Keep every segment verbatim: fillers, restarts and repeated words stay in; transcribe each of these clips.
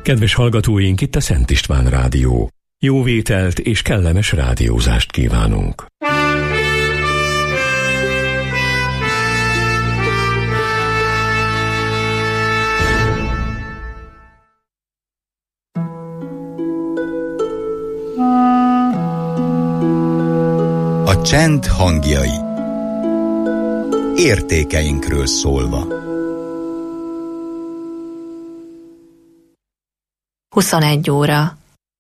Kedves hallgatóink, itt a Szent István Rádió. Jó vételt és kellemes rádiózást kívánunk. A csend hangjai. Értékeinkről szólva. huszonegy óra.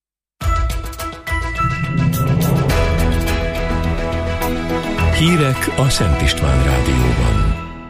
Hírek a Szent István Rádióban.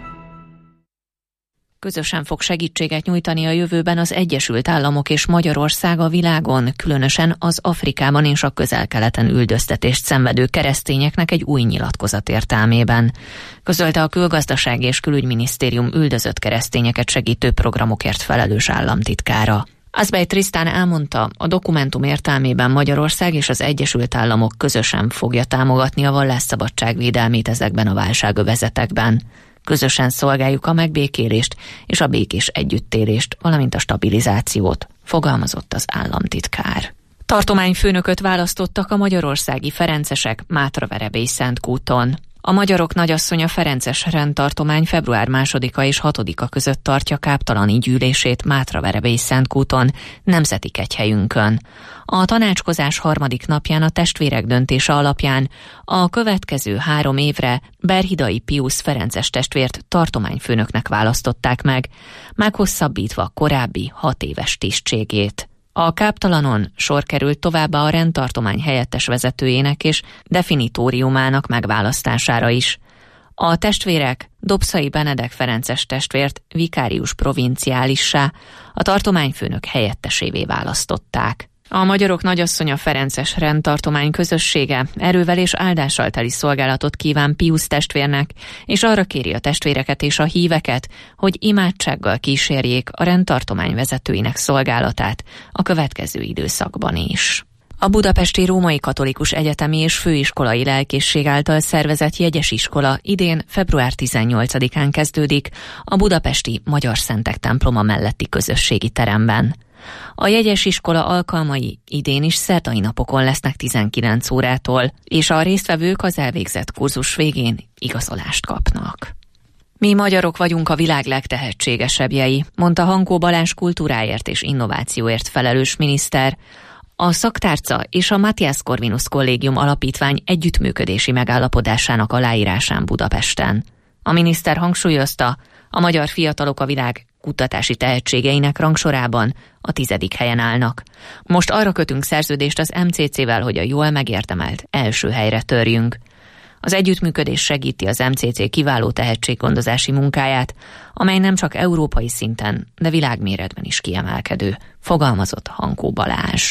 Közösen fog segítséget nyújtani a jövőben az Egyesült Államok és Magyarország a világon, különösen az Afrikában és a Közel-Keleten üldöztetést szenvedő keresztényeknek egy új nyilatkozat értelmében. Közölte a Külgazdasági és Külügyminisztérium üldözött keresztényeket segítő programokért felelős államtitkára. Azbej Trisztán elmondta, a dokumentum értelmében Magyarország és az Egyesült Államok közösen fogja támogatni a vallásszabadság védelmét ezekben a válságövezetekben. Közösen szolgáljuk a megbékélést és a békés együttélést, valamint a stabilizációt, fogalmazott az államtitkár. Tartományfőnököt választottak a magyarországi ferencesek Mátraverebély-Szentkúton. A Magyarok Nagyasszonya Ferences rendtartomány február másodika és hatodika között tartja káptalani gyűlését Mátraverebély-Szentkúton, nemzeti kegyhelyünkön. A tanácskozás harmadik napján a testvérek döntése alapján a következő három évre Berhidai Piusz ferences testvért tartományfőnöknek választották meg, meghosszabbítva korábbi hat éves tisztségét. A káptalanon sor került továbbá a rendtartomány helyettes vezetőjének és definitóriumának megválasztására is. A testvérek Dobszai Benedek ferences testvért vikárius provinciálissá, a tartományfőnök helyettesévé választották. A Magyarok Nagyasszonya Ferences rendtartomány közössége erővel és áldással teli szolgálatot kíván Piusz testvérnek, és arra kéri a testvéreket és a híveket, hogy imádsággal kísérjék a rendtartomány vezetőinek szolgálatát a következő időszakban is. A Budapesti Római Katolikus Egyetemi és Főiskolai Lelkészség által szervezett jegyesiskola idén február tizennyolcadikán kezdődik a budapesti Magyar Szentek temploma melletti közösségi teremben. A jegyesiskola alkalmai idén is szerdai napokon lesznek tizenkilenc órától, és a résztvevők az elvégzett kurzus végén igazolást kapnak. Mi magyarok vagyunk a világ legtehetségesebbjei, mondta Hankó Balázs kultúráért és innovációért felelős miniszter, a szaktárca és a Matthias Corvinus Kollégium Alapítvány együttműködési megállapodásának aláírásán Budapesten. A miniszter hangsúlyozta, a magyar fiatalok a világ kutatási tehetségeinek rangsorában a tizedik helyen állnak. Most arra kötünk szerződést az em cé cé-vel, hogy a jól megérdemelt első helyre törjünk. Az együttműködés segíti az em cé cé kiváló tehetséggondozási munkáját, amely nem csak európai szinten, de világméretben is kiemelkedő, fogalmazott Hankó Balázs.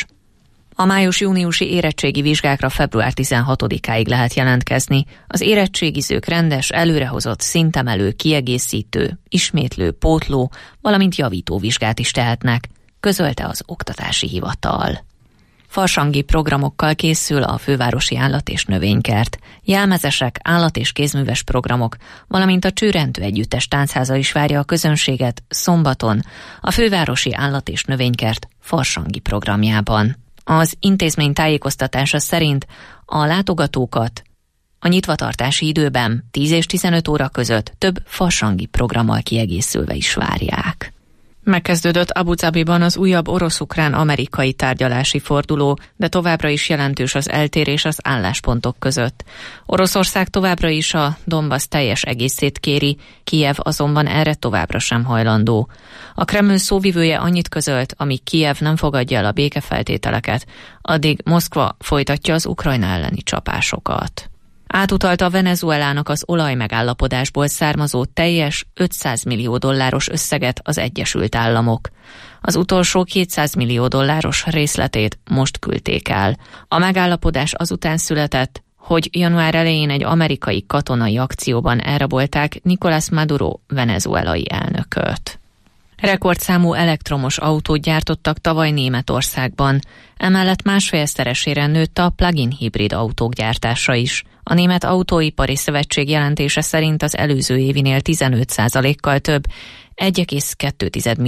A május-júniusi érettségi vizsgákra február tizenhatodikáig lehet jelentkezni. Az érettségizők rendes, előrehozott, szintemelő, kiegészítő, ismétlő, pótló, valamint javító vizsgát is tehetnek, közölte az Oktatási Hivatal. Farsangi programokkal készül a fővárosi állat- és növénykert. Jelmezesek, állat- és kézműves programok, valamint a Csőrendő Együttes Táncháza is várja a közönséget szombaton a fővárosi állat- és növénykert farsangi programjában. Az intézmény tájékoztatása szerint a látogatókat a nyitvatartási időben tíz és tizenöt óra között több farsangi programmal kiegészülve is várják. Megkezdődött Abu Dhabiban az újabb orosz-ukrán-amerikai tárgyalási forduló, de továbbra is jelentős az eltérés az álláspontok között. Oroszország továbbra is a Donbasz teljes egészét kéri, Kijev azonban erre továbbra sem hajlandó. A Kreml szóvivője annyit közölt, amíg Kijev nem fogadja el a békefeltételeket, addig Moszkva folytatja az Ukrajna elleni csapásokat. Átutalta Venezuelának az olajmegállapodásból származó teljes ötszáz millió dolláros összeget az Egyesült Államok. Az utolsó kétszáz millió dolláros részletét most küldték el. A megállapodás azután született, hogy január elején egy amerikai katonai akcióban elrabolták Nicolás Maduro venezuelai elnököt. Rekordszámú elektromos autót gyártottak tavaly Németországban, emellett másfélszeresére nőtt a plug-in hibrid autók gyártása is. A Német Autóipari Szövetség jelentése szerint az előző évinél tizenöt százalékkal több, egy egész kettő millió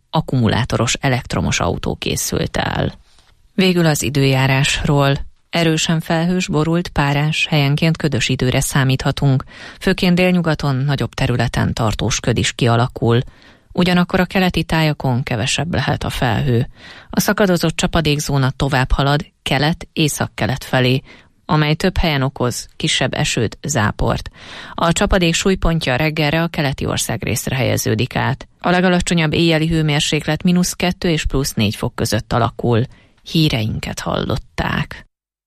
akkumulátoros elektromos autó készült el. Végül az időjárásról. Erősen felhős, borult, párás, helyenként ködös időre számíthatunk, főként délnyugaton nagyobb területen tartós köd is kialakul. Ugyanakkor a keleti tájakon kevesebb lehet a felhő. A szakadozott csapadékzóna tovább halad kelet-északkelet felé, amely több helyen okoz kisebb esőt, záport. A csapadék súlypontja reggelre a keleti országrészre helyeződik át. A legalacsonyabb éjjeli hőmérséklet mínusz kettő és plusz négy fok között alakul. Híreinket hallották.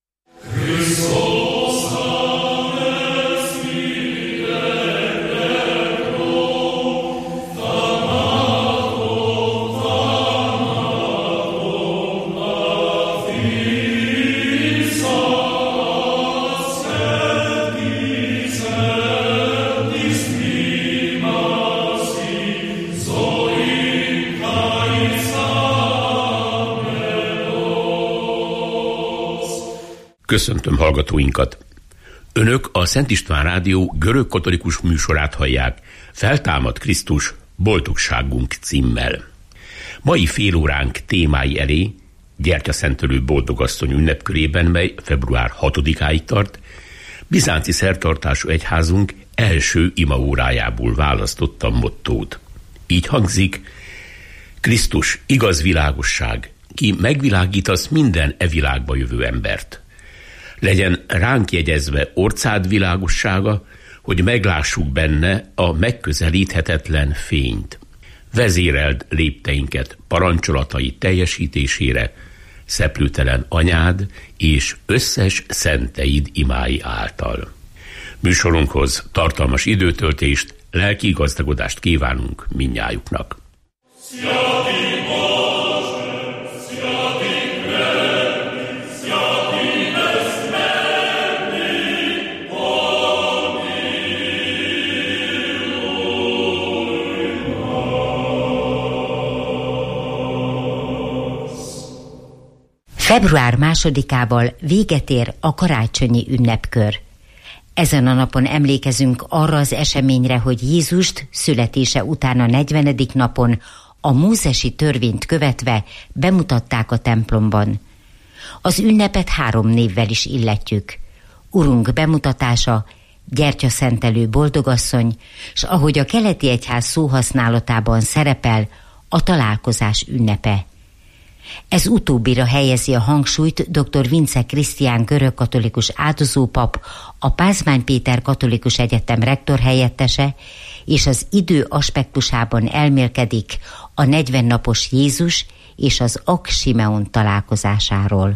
Köszöntöm hallgatóinkat! Önök a Szent István Rádió görög-katolikus műsorát hallják, Feltámad Krisztus, boldogságunk címmel. Mai félóránk témái elé Gyertyaszentelő Boldogasszony ünnepkörében, mely február hatodikáig tart, bizánci szertartású egyházunk első imaórájából választottam mottót. Így hangzik: Krisztus, igaz világosság, ki megvilágítasz minden e világba jövő embert. Legyen ránk jegyezve orcád világossága, hogy meglássuk benne a megközelíthetetlen fényt. Vezéreld lépteinket parancsolatai teljesítésére, szeplőtelen anyád és összes szenteid imái által. Műsorunkhoz tartalmas időtöltést, lelki gazdagodást kívánunk mindnyájuknak. Február másodikával véget ér a karácsonyi ünnepkör. Ezen a napon emlékezünk arra az eseményre, hogy Jézust születése után a negyvenedik napon a mózesi törvényt követve bemutatták a templomban. Az ünnepet három névvel is illetjük. Urunk bemutatása, Gyertyaszentelő Boldogasszony, s ahogy a keleti egyház szóhasználatában szerepel, a találkozás ünnepe. Ez utóbbira helyezi a hangsúlyt dr. Vince Krisztián görögkatolikus áldozópap, a Pázmány Péter Katolikus Egyetem rektor helyettese, és az idő aspektusában elmélkedik a negyven napos Jézus és az Ak Simeon találkozásáról.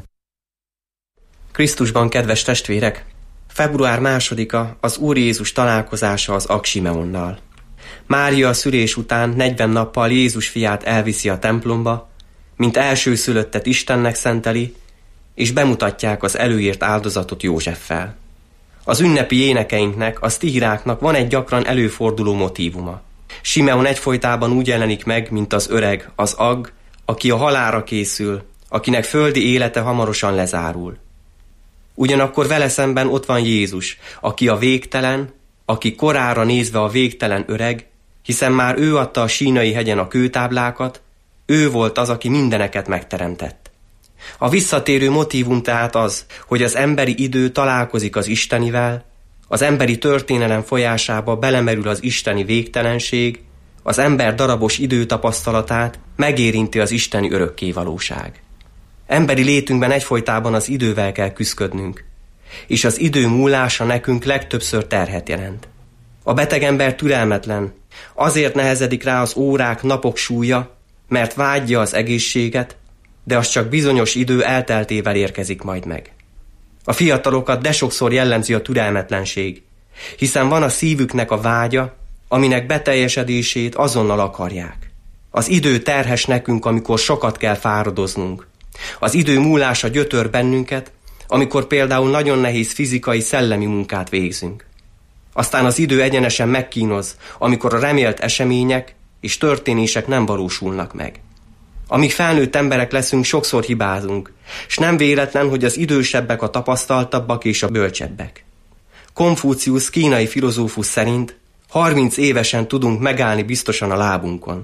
Krisztusban, kedves testvérek! Február másodika az Úr Jézus találkozása az Ak Simeonnal. Mária a szülés után negyven nappal Jézus fiát elviszi a templomba, mint elsőszülöttet Istennek szenteli, és bemutatják az előírt áldozatot Józseffel. Az ünnepi énekeinknek, a sztíráknak van egy gyakran előforduló motívuma. Simeon egyfolytában úgy jelenik meg, mint az öreg, az agg, aki a halálra készül, akinek földi élete hamarosan lezárul. Ugyanakkor vele szemben ott van Jézus, aki a végtelen, aki korára nézve a végtelen öreg, hiszen már ő adta a Sínai hegyen a kőtáblákat, ő volt az, aki mindeneket megteremtett. A visszatérő motívum tehát az, hogy az emberi idő találkozik az istenivel, az emberi történelem folyásába belemerül az isteni végtelenség, az ember darabos időtapasztalatát megérinti az isteni örökkévalóság. Emberi létünkben egyfolytában az idővel kell küszködnünk, és az idő múlása nekünk legtöbbször terhet jelent. A beteg ember türelmetlen, azért nehezedik rá az órák, napok súlya, mert vágyja az egészséget, de az csak bizonyos idő elteltével érkezik majd meg. A fiatalokat de sokszor jellemzi a türelmetlenség, hiszen van a szívüknek a vágya, aminek beteljesedését azonnal akarják. Az idő terhes nekünk, amikor sokat kell fáradoznunk. Az idő múlása gyötör bennünket, amikor például nagyon nehéz fizikai, szellemi munkát végzünk. Aztán az idő egyenesen megkínoz, amikor a remélt események és történések nem valósulnak meg. Amíg felnőtt emberek leszünk, sokszor hibázunk, s nem véletlen, hogy az idősebbek a tapasztaltabbak és a bölcsebbek. Konfúciusz kínai filozófus szerint harminc évesen tudunk megállni biztosan a lábunkon.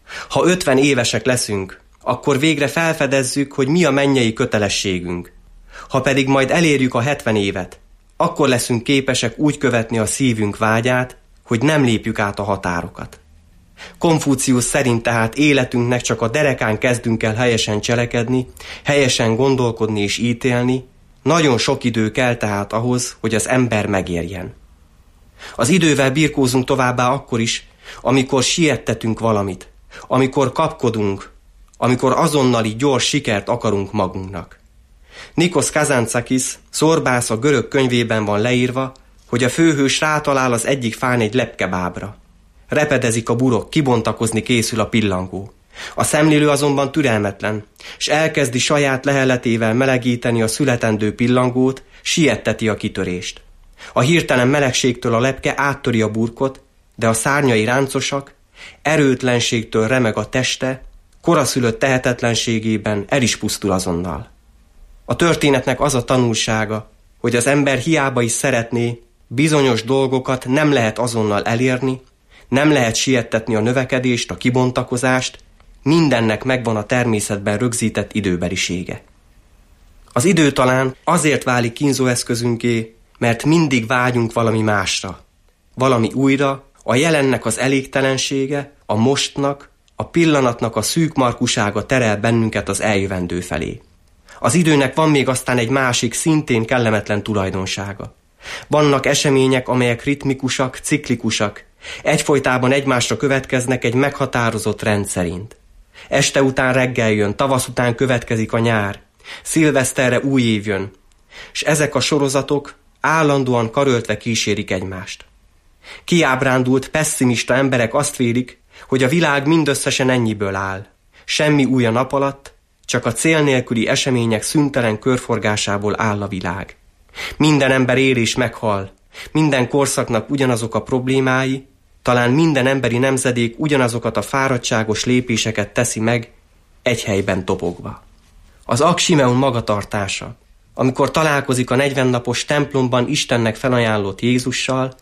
Ha ötven évesek leszünk, akkor végre felfedezzük, hogy mi a mennyei kötelességünk. Ha pedig majd elérjük a hetven évet, akkor leszünk képesek úgy követni a szívünk vágyát, hogy nem lépjük át a határokat. Konfúciusz szerint tehát életünknek csak a derekán kezdünk el helyesen cselekedni, helyesen gondolkodni és ítélni, nagyon sok idő kell tehát ahhoz, hogy az ember megérjen. Az idővel birkózunk továbbá akkor is, amikor siettetünk valamit, amikor kapkodunk, amikor azonnali gyors sikert akarunk magunknak. Nikos Kazantzakis Szorbász a görög könyvében van leírva, hogy a főhős rátalál az egyik fán egy lepkebábra. Repedezik a burok, kibontakozni készül a pillangó. A szemlélő azonban türelmetlen, s elkezdi saját leheletével melegíteni a születendő pillangót, sietteti a kitörést. A hirtelen melegségtől a lepke áttöri a burkot, de a szárnyai ráncosak, erőtlenségtől remeg a teste, koraszülött tehetetlenségében el is pusztul azonnal. A történetnek az a tanulsága, hogy az ember hiába is szeretné, bizonyos dolgokat nem lehet azonnal elérni, nem lehet siettetni a növekedést, a kibontakozást, mindennek megvan a természetben rögzített időbelisége. Az idő talán azért válik kínzóeszközünké, mert mindig vágyunk valami másra, valami újra, a jelennek az elégtelensége, a mostnak, a pillanatnak a szűk markusága terel bennünket az eljövendő felé. Az időnek van még aztán egy másik, szintén kellemetlen tulajdonsága. Vannak események, amelyek ritmikusak, ciklikusak, egyfolytában egymásra következnek egy meghatározott rend szerint. Este után reggel jön, tavasz után következik a nyár, szilveszterre új év jön, s ezek a sorozatok állandóan karöltve kísérik egymást. Kiábrándult, pesszimista emberek azt vélik, hogy a világ mindösszesen ennyiből áll. Semmi új a nap alatt, csak a cél nélküli események szüntelen körforgásából áll a világ. Minden ember él és meghal, minden korszaknak ugyanazok a problémái, talán minden emberi nemzedék ugyanazokat a fáradtságos lépéseket teszi meg, egy helyben topogva. Az Aksimeon magatartása, amikor találkozik a negyvennapos templomban Istennek felajánlott Jézussal,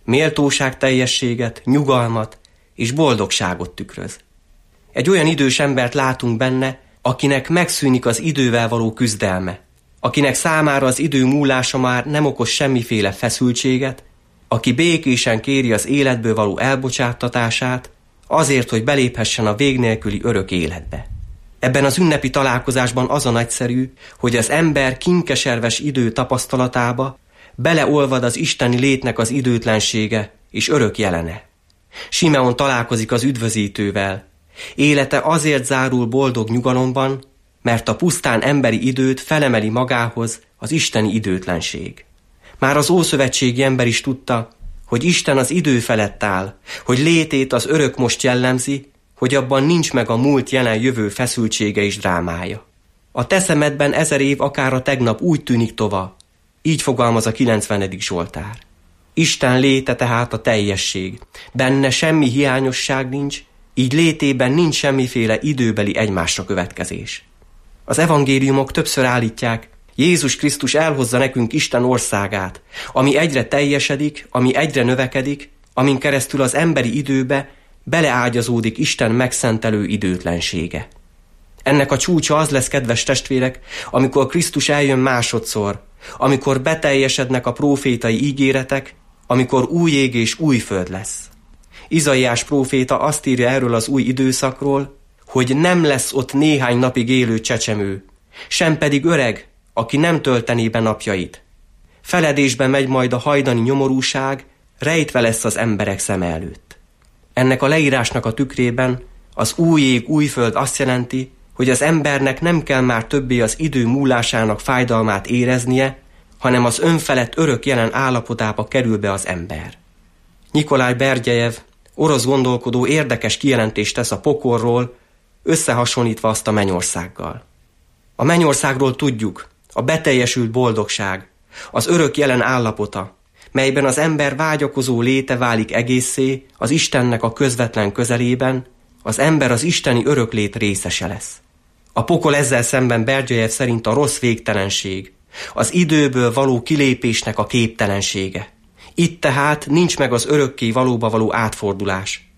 méltóságteljességet, nyugalmat és boldogságot tükröz. Egy olyan idős embert látunk benne, akinek megszűnik az idővel való küzdelme, akinek számára az idő múlása már nem okoz semmiféle feszültséget, aki békésen kéri az életből való elbocsáttatását, azért, hogy beléphessen a vég nélküli örök életbe. Ebben az ünnepi találkozásban az a nagyszerű, hogy az ember kinkeserves idő tapasztalatába beleolvad az isteni létnek az időtlensége és örök jelene. Simeon találkozik az üdvözítővel. Élete azért zárul boldog nyugalomban, mert a pusztán emberi időt felemeli magához az isteni időtlenség. Már az ószövetségi ember is tudta, hogy Isten az idő felett áll, hogy létét az örök most jellemzi, hogy abban nincs meg a múlt, jelen, jövő feszültsége és drámája. A te szemedben ezer év akár a tegnap úgy tűnik tova, így fogalmaz a kilencvenedik Zsoltár. Isten léte tehát a teljesség, benne semmi hiányosság nincs, így létében nincs semmiféle időbeli egymásra következés. Az evangéliumok többször állítják, Jézus Krisztus elhozza nekünk Isten országát, ami egyre teljesedik, ami egyre növekedik, amin keresztül az emberi időbe beleágyazódik Isten megszentelő időtlensége. Ennek a csúcsa az lesz, kedves testvérek, amikor Krisztus eljön másodszor, amikor beteljesednek a prófétai ígéretek, amikor új ég és új föld lesz. Izaiás próféta azt írja erről az új időszakról, hogy nem lesz ott néhány napig élő csecsemő, sem pedig öreg, aki nem töltené be napjait. Feledésbe megy majd a hajdani nyomorúság, rejtve lesz az emberek szeme előtt. Ennek a leírásnak a tükrében az új ég, új föld azt jelenti, hogy az embernek nem kell már többé az idő múlásának fájdalmát éreznie, hanem az önfelett örök jelen állapotába kerül be az ember. Nyikolaj Berdjejev, orosz gondolkodó érdekes kijelentést tesz a pokolról, összehasonlítva azt a mennyországgal. A mennyországról tudjuk, a beteljesült boldogság, az örök jelen állapota, melyben az ember vágyakozó léte válik egészé az Istennek a közvetlen közelében, az ember az isteni öröklét részese lesz. A pokol ezzel szemben Berdjejev szerint a rossz végtelenség, az időből való kilépésnek a képtelensége. Itt tehát nincs meg az örökké valóba való átfordulás.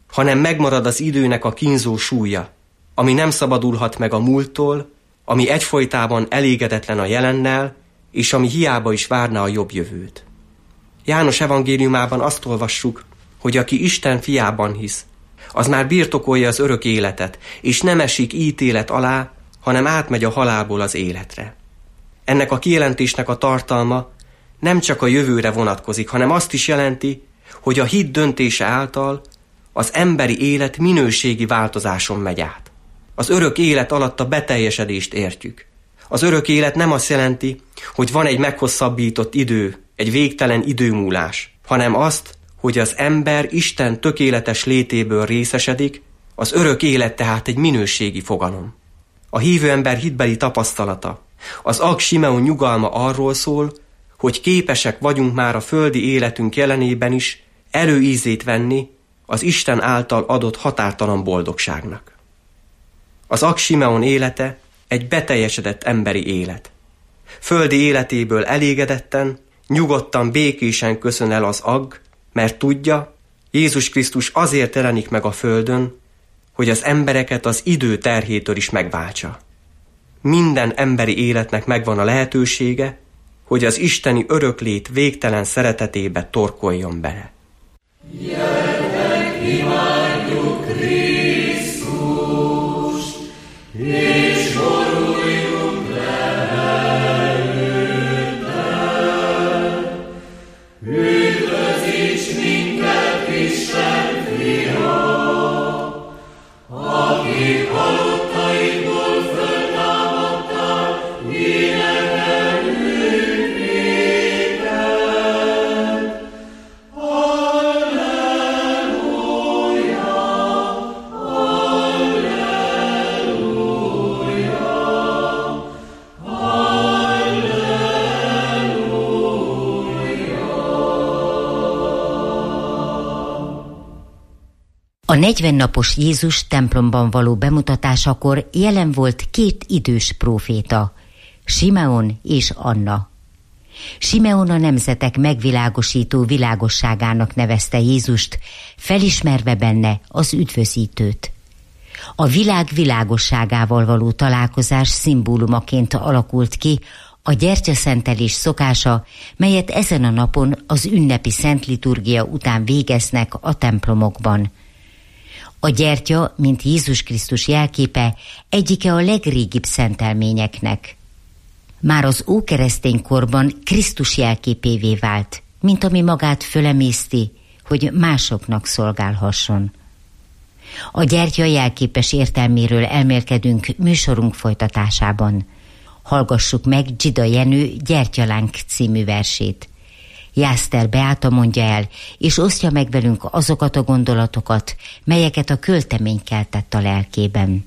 hanem megmarad az időnek a kínzó súlya, ami nem szabadulhat meg a múlttól, ami egyfolytában elégedetlen a jelennel, és ami hiába is várná a jobb jövőt. János evangéliumában azt olvassuk, hogy aki Isten fiában hisz, az már birtokolja az örök életet, és nem esik ítélet alá, hanem átmegy a halálból az életre. Ennek a kijelentésnek a tartalma nem csak a jövőre vonatkozik, hanem azt is jelenti, hogy a hit döntése által az emberi élet minőségi változáson megy át. Az örök élet alatt a beteljesedést értjük. Az örök élet nem azt jelenti, hogy van egy meghosszabbított idő, egy végtelen időmúlás, hanem azt, hogy az ember Isten tökéletes létéből részesedik, az örök élet tehát egy minőségi fogalom. A hívő ember hitbeli tapasztalata, az Ag Simeon nyugalma arról szól, hogy képesek vagyunk már a földi életünk jelenében is előízét venni az Isten által adott határtalan boldogságnak. Az Ag Simeon élete egy beteljesedett emberi élet. Földi életéből elégedetten, nyugodtan, békésen köszön el az Ag, mert tudja, Jézus Krisztus azért jelenik meg a földön, hogy az embereket az idő terhétől is megváltsa. Minden emberi életnek megvan a lehetősége, hogy az isteni öröklét végtelen szeretetébe torkoljon bele. Gyertek, imádjuk Krisztust, és boruljunk le előtte. Üdvözíts minket, Isten fia, aki halottaidból föltámadtál, énekelünk néked. Alleluja, A negyvennapos Jézus templomban való bemutatásakor jelen volt két idős próféta, Simeon és Anna. Simeon a nemzetek megvilágosító világosságának nevezte Jézust, felismerve benne az üdvözítőt. A világ világosságával való találkozás szimbólumaként alakult ki a gyertyaszentelés szokása, melyet ezen a napon az ünnepi szentliturgia után végeznek a templomokban. A gyertya, mint Jézus Krisztus jelképe, egyike a legrégibb szentelményeknek. Már az ókeresztény korban Krisztus jelképévé vált, mint ami magát fölemészti, hogy másoknak szolgálhasson. A gyertya jelképes értelméről elmélkedünk műsorunk folytatásában. Hallgassuk meg Dzsida Jenő Gyertyalánk című versét. Jászter Beáta mondja el, és osztja meg velünk azokat a gondolatokat, melyeket a költemény keltett a lelkében.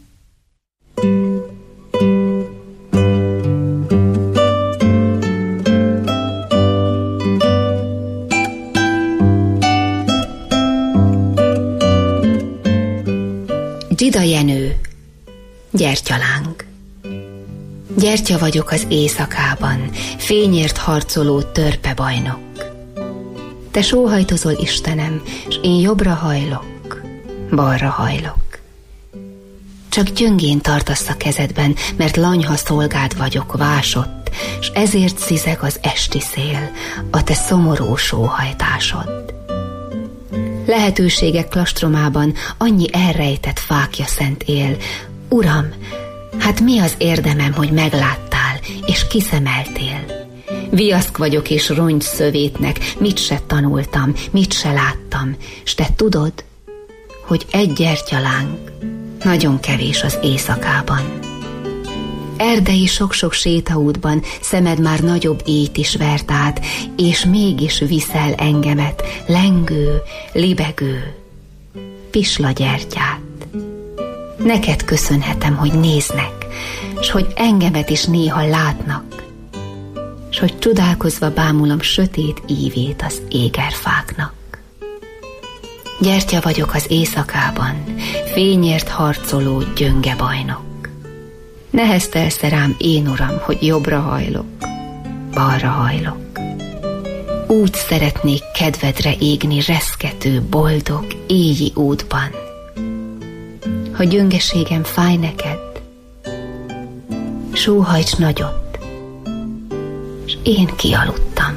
Dzsida Jenő, Gyertyalánk. Gyertya vagyok az éjszakában, fényért harcoló törpebajnok. Te sóhajtozol, Istenem, s én jobbra hajlok, balra hajlok. Csak gyöngén tartasz a kezedben, mert lanyha szolgád vagyok, vásott, s ezért szizeg az esti szél, a te szomorú sóhajtásod. Lehetőségek klastromában annyi elrejtett fákja szent él. Uram, hát mi az érdemem, hogy megláttál, és kiszemeltél? Viaszk vagyok és rongy szövétnek, mit se tanultam, mit se láttam, s te tudod, hogy egy gyertyalánk nagyon kevés az éjszakában. Erdei sok-sok sétaútban szemed már nagyobb éjt is vert át, és mégis viszel engemet, lengő, libegő, pisla gyertyát. Neked köszönhetem, hogy néznek, s hogy engemet is néha látnak, s hogy csodálkozva bámulom sötét ívét az égerfáknak. Gyertya vagyok az éjszakában, fényért harcoló gyönge bajnok. Neheztelsz rám, én uram, hogy jobbra hajlok, balra hajlok. Úgy szeretnék kedvedre égni reszkető, boldog, éji útban. Ha gyöngeségem fáj neked, sóhajts nagyot, s én kialudtam.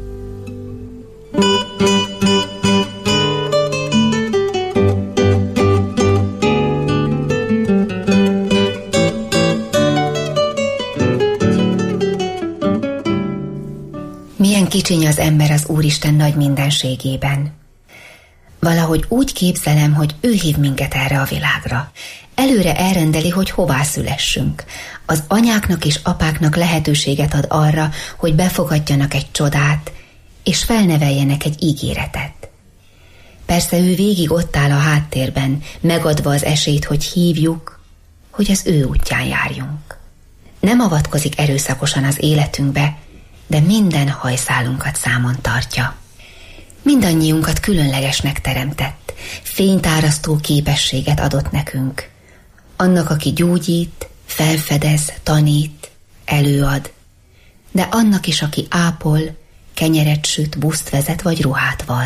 Milyen kicsiny az ember az Úristen nagy mindenségében. Valahogy úgy képzelem, hogy ő hív minket erre a világra. Előre elrendeli, hogy hová szülessünk. Az anyáknak és apáknak lehetőséget ad arra, hogy befogadjanak egy csodát, és felneveljenek egy ígéretet. Persze ő végig ott áll a háttérben, megadva az esélyt, hogy hívjuk, hogy az ő útján járjunk. Nem avatkozik erőszakosan az életünkbe, de minden hajszálunkat számon tartja. Mindannyiunkat különlegesnek teremtett, fénytárasztó képességet adott nekünk. Annak, aki gyógyít, felfedez, tanít, előad, de annak is, aki ápol, kenyeret süt, buszt vezet vagy ruhát var.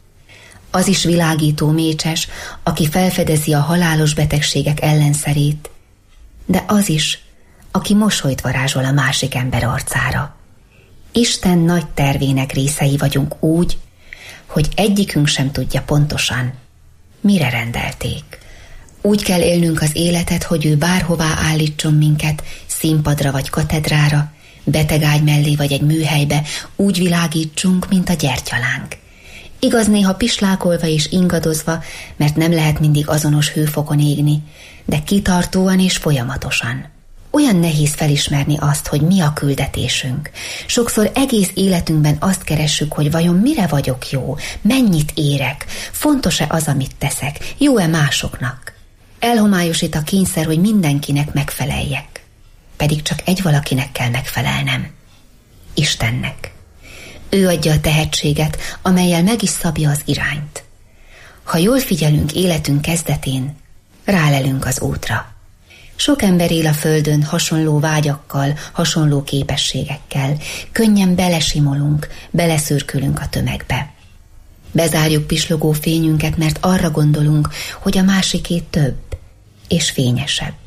Az is világító mécses, aki felfedezi a halálos betegségek ellenszerét, de az is, aki mosolyt varázsol a másik ember arcára. Isten nagy tervének részei vagyunk úgy, hogy egyikünk sem tudja pontosan, mire rendelték. Úgy kell élnünk az életet, hogy ő bárhová állítson minket, színpadra vagy katedrára, betegágy mellé vagy egy műhelybe, úgy világítsunk, mint a gyertyalánk. Igaz, néha pislákolva és ingadozva, mert nem lehet mindig azonos hőfokon égni, de kitartóan és folyamatosan. Olyan nehéz felismerni azt, hogy mi a küldetésünk. Sokszor egész életünkben azt keressük, hogy vajon mire vagyok jó, mennyit érek, fontos-e az, amit teszek, jó-e másoknak. Elhomályosít a kényszer, hogy mindenkinek megfeleljek. Pedig csak egy valakinek kell megfelelnem. Istennek. Ő adja a tehetséget, amellyel meg is szabja az irányt. Ha jól figyelünk életünk kezdetén, rálelünk az útra. Sok ember él a földön hasonló vágyakkal, hasonló képességekkel. Könnyen belesimolunk, beleszürkülünk a tömegbe. Bezárjuk pislogó fényünket, mert arra gondolunk, hogy a másiké több és fényesebb.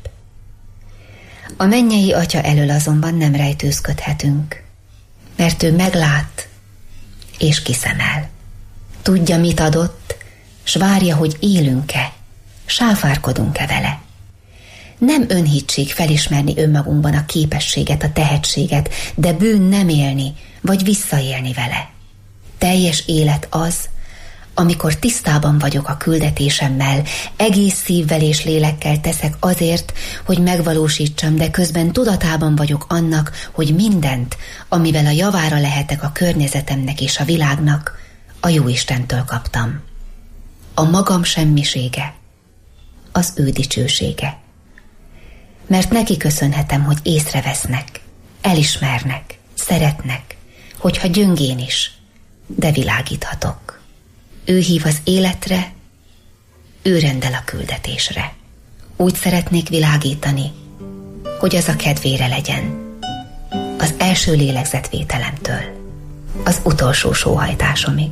A mennyei Atya elől azonban nem rejtőzködhetünk, mert ő meglát és kiszemel. Tudja, mit adott, s várja, hogy élünk-e, sáfárkodunk-e vele. Nem önhittség felismerni önmagunkban a képességet, a tehetséget, de bűn nem élni, vagy visszaélni vele. Teljes élet az, amikor tisztában vagyok a küldetésemmel, egész szívvel és lélekkel teszek azért, hogy megvalósítsam, de közben tudatában vagyok annak, hogy mindent, amivel a javára lehetek a környezetemnek és a világnak, a Jóistentől kaptam. A magam semmisége, az ő dicsősége. Mert neki köszönhetem, hogy észrevesznek, elismernek, szeretnek, hogyha gyöngén is, de világíthatok. Ő hív az életre, ő rendel a küldetésre. Úgy szeretnék világítani, hogy az a kedvére legyen. Az első lélegzetvételemtől az utolsó sóhajtásomig.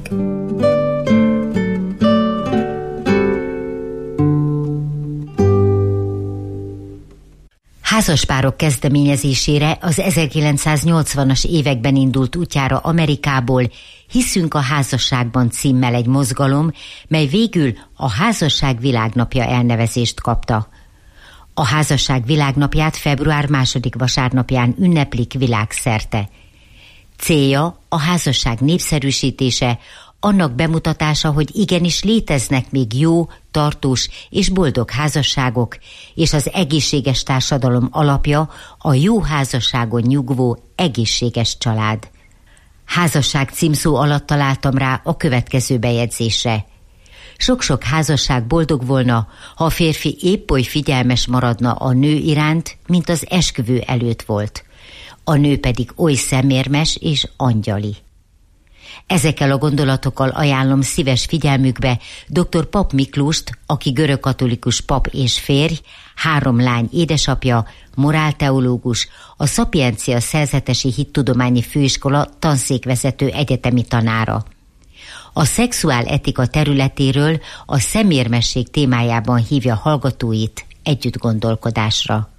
Házaspárok kezdeményezésére az ezerkilencszáznyolcvanas években indult útjára Amerikából Hiszünk a házasságban címmel egy mozgalom, mely végül a Házasság Világnapja elnevezést kapta. A Házasság Világnapját február második vasárnapján ünneplik világszerte. Célja a házasság népszerűsítése, annak bemutatása, hogy igenis léteznek még jó, tartós és boldog házasságok, és az egészséges társadalom alapja a jó házasságon nyugvó egészséges család. Házasság címszó alatt találtam rá a következő bejegyzésre. Sok-sok házasság boldog volna, ha a férfi épp oly figyelmes maradna a nő iránt, mint az esküvő előtt volt. A nő pedig oly szemérmes és angyali. Ezekkel a gondolatokkal ajánlom szíves figyelmükbe dr. Pap Miklóst, aki görögkatolikus pap és férj, három lány édesapja, morálteológus, a Szapiencia Szerzetesi Hittudományi Főiskola tanszékvezető egyetemi tanára. A szexuáletika területéről a szemérmesség témájában hívja hallgatóit együtt gondolkodásra.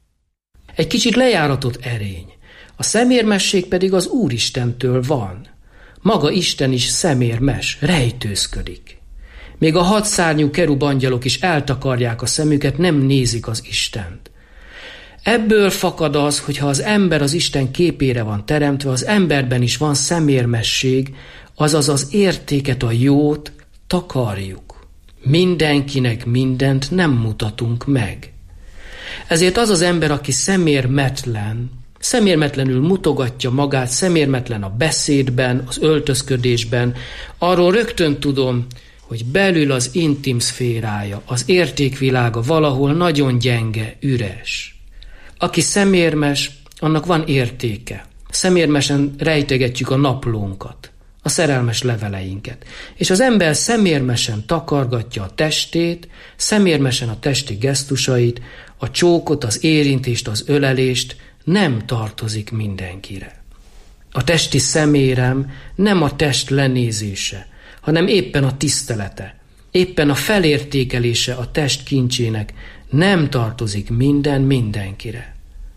Egy kicsit lejáratott erény. A szemérmesség pedig az Úristentől van. Maga Isten is szemérmes, rejtőzködik. Még a hatszárnyú kerub angyalok is eltakarják a szemüket, nem nézik az Istent. Ebből fakad az, hogyha az ember az Isten képére van teremtve, az emberben is van szemérmesség, azaz az értéket, a jót takarjuk. Mindenkinek mindent nem mutatunk meg. Ezért az az ember, aki szemérmetlen, szemérmetlenül mutogatja magát, szemérmetlen a beszédben, az öltözködésben, arról rögtön tudom, hogy belül az intim szférája, az értékvilága valahol nagyon gyenge, üres. Aki szemérmes, annak van értéke. Szemérmesen rejtegetjük a naplónkat, a szerelmes leveleinket. És az ember szemérmesen takargatja a testét, szemérmesen a testi gesztusait, a csókot, az érintést, az ölelést, nem tartozik mindenkire. A testi szemérem nem a test lenézése, hanem éppen a tisztelete, éppen a felértékelése a test kincsének, nem tartozik minden mindenkire.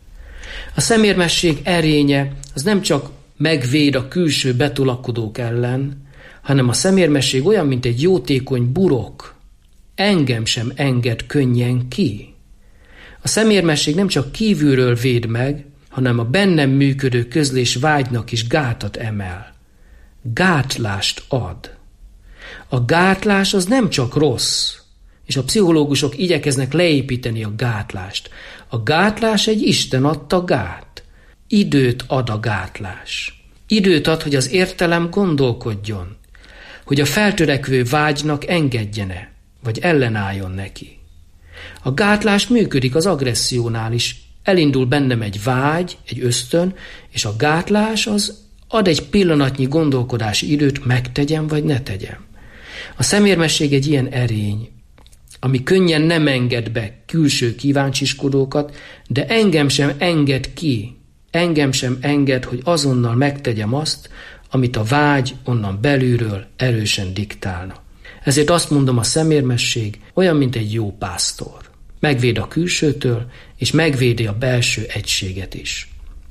A szemérmesség erénye az nem csak megvéd a külső betolakodók ellen, hanem a szemérmesség olyan, mint egy jótékony burok, engem sem enged könnyen ki. A szemérmesség nem csak kívülről véd meg, hanem a bennem működő közlés vágynak is gátat emel. Gátlást ad. A gátlás az nem csak rossz, és a pszichológusok igyekeznek leépíteni a gátlást. A gátlás egy Isten adta gát. Időt ad a gátlás. Időt ad, hogy az értelem gondolkodjon, hogy a feltörekvő vágynak engedjene, vagy ellenálljon neki. A gátlás működik az agressziónál is. Elindul bennem egy vágy, egy ösztön, és a gátlás az ad egy pillanatnyi gondolkodási időt, megtegyem, vagy ne tegyem. A szemérmesség egy ilyen erény, ami könnyen nem enged be külső kíváncsiskodókat, de engem sem enged ki, engem sem enged, hogy azonnal megtegyem azt, amit a vágy onnan belülről erősen diktálna. Ezért azt mondom, a szemérmesség olyan, mint egy jó pásztor. Megvéd a külsőtől, és megvédi a belső egységet is.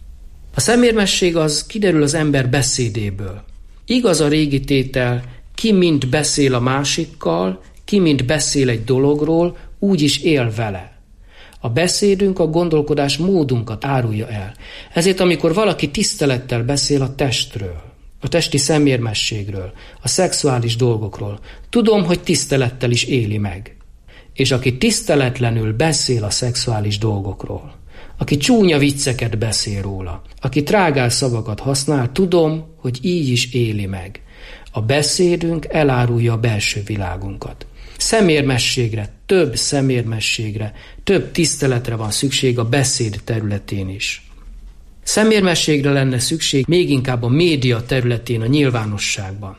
A szemérmesség az kiderül az ember beszédéből. Igaz a régi tétel, ki mint beszél a másikkal, ki mint beszél egy dologról, úgy is él vele. A beszédünk a gondolkodás módunkat árulja el. Ezért amikor valaki tisztelettel beszél a testről, a testi szemérmességről, a szexuális dolgokról, tudom, hogy tisztelettel is éli meg. És aki tiszteletlenül beszél a szexuális dolgokról, aki csúnya vicceket beszél róla, aki trágár szavakat használ, tudom, hogy így is éli meg. A beszédünk elárulja a belső világunkat. Szemérmességre, több szemérmességre, több tiszteletre van szükség a beszéd területén is. Szemérmességre lenne szükség még inkább a média területén, a nyilvánosságban.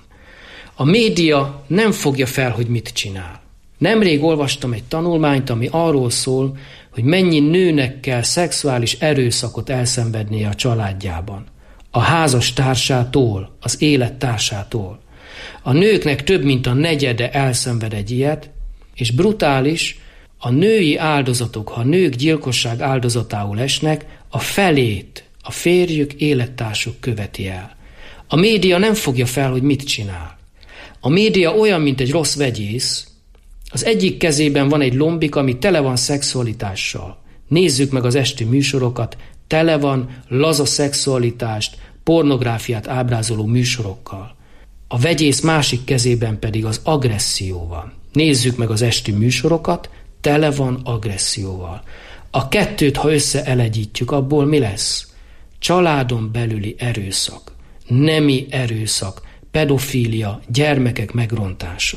A média nem fogja fel, hogy mit csinál. Nemrég olvastam egy tanulmányt, ami arról szól, hogy mennyi nőnek kell szexuális erőszakot elszenvednie a családjában. A házastársától, az élettársától. A nőknek több mint a negyede elszenved egy ilyet, és brutális, a női áldozatok, ha nők gyilkosság áldozatául esnek, a felét a férjük, élettársuk követi el. A média nem fogja fel, hogy mit csinál. A média olyan, mint egy rossz vegyész. Az egyik kezében van egy lombik, ami tele van szexualitással. Nézzük meg az esti műsorokat, tele van laza szexualitást, pornográfiát ábrázoló műsorokkal. A vegyész másik kezében pedig az agresszió van. Nézzük meg az esti műsorokat, tele van agresszióval. A kettőt, ha összeelegyítjük, abból mi lesz? Családon belüli erőszak, nemi erőszak, pedofília, gyermekek megrontása.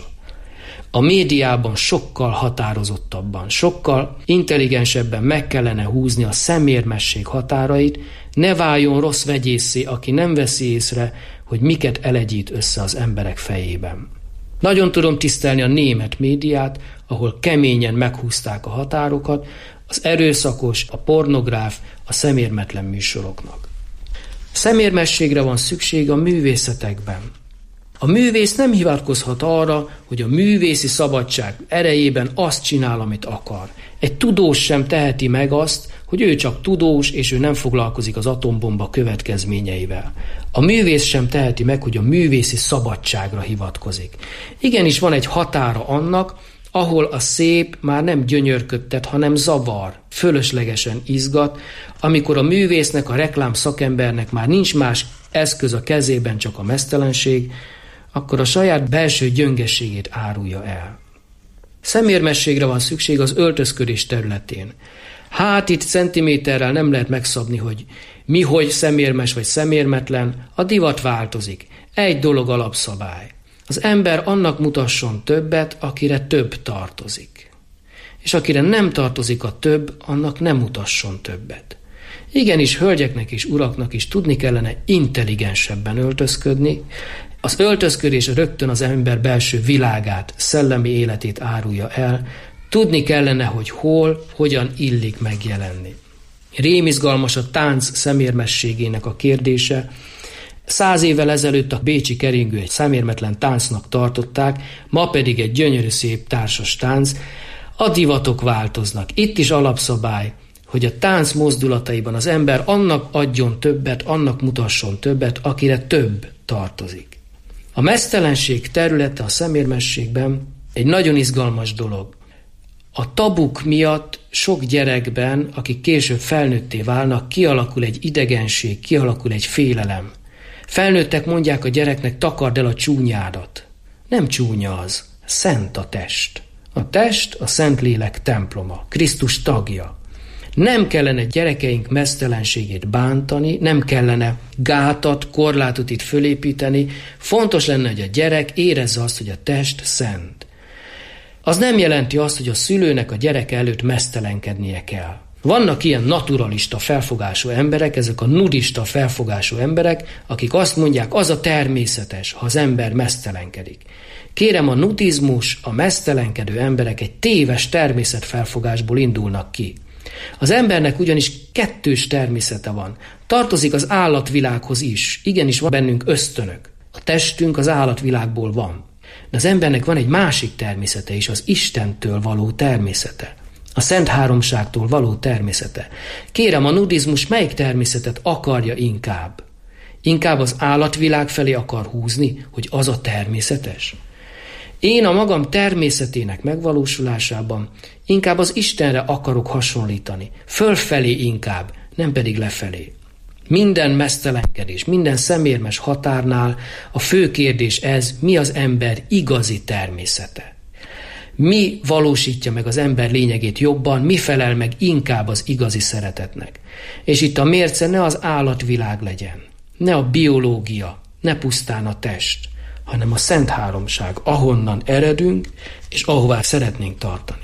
A médiában sokkal határozottabban, sokkal intelligensebben meg kellene húzni a szemérmesség határait, ne váljon rossz vegyészé, aki nem veszi észre, hogy miket elegyít össze az emberek fejében. Nagyon tudom tisztelni a német médiát, ahol keményen meghúzták a határokat az erőszakos, a pornográf, a szemérmetlen műsoroknak. Szemérmességre van szükség a művészetekben. A művész nem hivatkozhat arra, hogy a művészi szabadság erejében azt csinál, amit akar. Egy tudós sem teheti meg azt, hogy ő csak tudós, és ő nem foglalkozik az atombomba következményeivel. A művész sem teheti meg, hogy a művészi szabadságra hivatkozik. Igenis van egy határa annak, ahol a szép már nem gyönyörködtet, hanem zavar, fölöslegesen izgat, amikor a művésznek, a reklám szakembernek már nincs más eszköz a kezében, csak a meztelenség, akkor a saját belső gyöngességét árulja el. Szemérmességre van szükség az öltözködés területén. Hát itt centiméterrel nem lehet megszabni, hogy mi hogy szemérmes vagy szemérmetlen, a divat változik. Egy dolog alapszabály. Az ember annak mutasson többet, akire több tartozik. És akire nem tartozik a több, annak nem mutasson többet. Igenis, hölgyeknek és uraknak is tudni kellene intelligensebben öltözködni. Az öltözködés rögtön az ember belső világát, szellemi életét árulja el. Tudni kellene, hogy hol, hogyan illik megjelenni. Rémizgalmas a tánc szemérmességének a kérdése. Száz évvel ezelőtt a bécsi keringő egy szemérmetlen táncnak tartották, ma pedig egy gyönyörű szép társas tánc. A divatok változnak. Itt is alapszabály, hogy a tánc mozdulataiban az ember annak adjon többet, annak mutasson többet, akire több tartozik. A meztelenség területe a szemérmességben egy nagyon izgalmas dolog. A tabuk miatt sok gyerekben, akik később felnőtté válnak, kialakul egy idegenség, kialakul egy félelem. Felnőttek mondják a gyereknek, takard el a csúnyádat. Nem csúnya az, szent a test. A test a Szentlélek temploma, Krisztus tagja. Nem kellene gyerekeink meztelenségét bántani, nem kellene gátat, korlátot itt fölépíteni. Fontos lenne, hogy a gyerek érezze azt, hogy a test szent. Az nem jelenti azt, hogy a szülőnek a gyereke előtt meztelenkednie kell. Vannak ilyen naturalista felfogású emberek, ezek a nudista felfogású emberek, akik azt mondják, az a természetes, ha az ember meztelenkedik. Kérem, a nudizmus, a meztelenkedő emberek egy téves természetfelfogásból indulnak ki. Az embernek ugyanis kettős természete van. Tartozik az állatvilághoz is. Igenis van bennünk ösztönök. A testünk az állatvilágból van. De az embernek van egy másik természete is, az Istentől való természete. A Szent Háromságtól való természete. Kérem, a nudizmus melyik természetet akarja inkább? Inkább az állatvilág felé akar húzni, hogy az a természetes? Én a magam természetének megvalósulásában inkább az Istenre akarok hasonlítani. Fölfelé inkább, nem pedig lefelé. Minden meztelenkedés, minden szemérmes határnál a fő kérdés ez, mi az ember igazi természete. Mi valósítja meg az ember lényegét jobban, mi felel meg inkább az igazi szeretetnek. És itt a mérce ne az állatvilág legyen, ne a biológia, ne pusztán a test, hanem a Szent Háromság, ahonnan eredünk, és ahová szeretnénk tartani.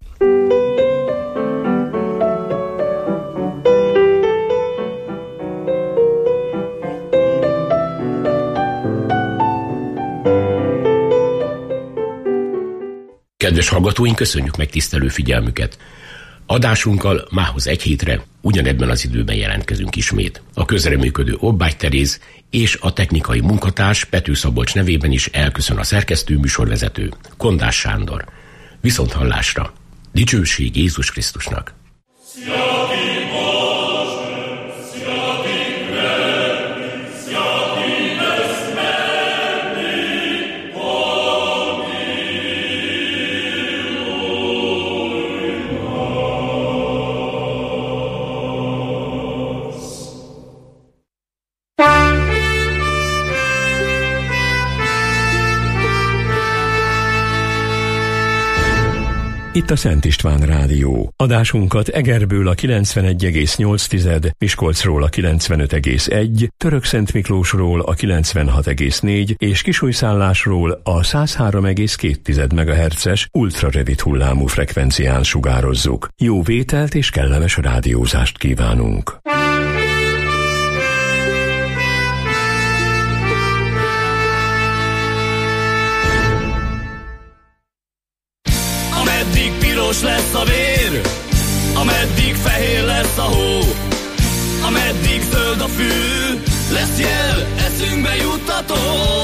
Kedves hallgatóink, köszönjük megtisztelő figyelmüket! Adásunkkal mához egy hétre, ugyanebben az időben jelentkezünk ismét. A közreműködő Obbágy Teréz és a technikai munkatárs Pető Szabolcs nevében is elköszön a szerkesztő műsorvezető, Kondás Sándor. Viszont hallásra! Dicsőség Jézus Krisztusnak! Itt a Szent István Rádió. Adásunkat Egerből a kilencvenegy egész nyolc, Miskolcról a kilencvenöt egész egy, Törökszent Miklósról a kilencvenhat egész négy és Kisújszállásról a száz három egész két megahertzes ultrarövid hullámú frekvencián sugározzuk. Jó vételt és kellemes rádiózást kívánunk! lesz a vér, ameddig fehér lesz a hó, ameddig zöld a fű, lesz jel, eszünkbe juttató.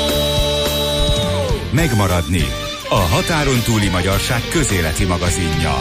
Megmaradni. A határon túli magyarság közéleti magazinja.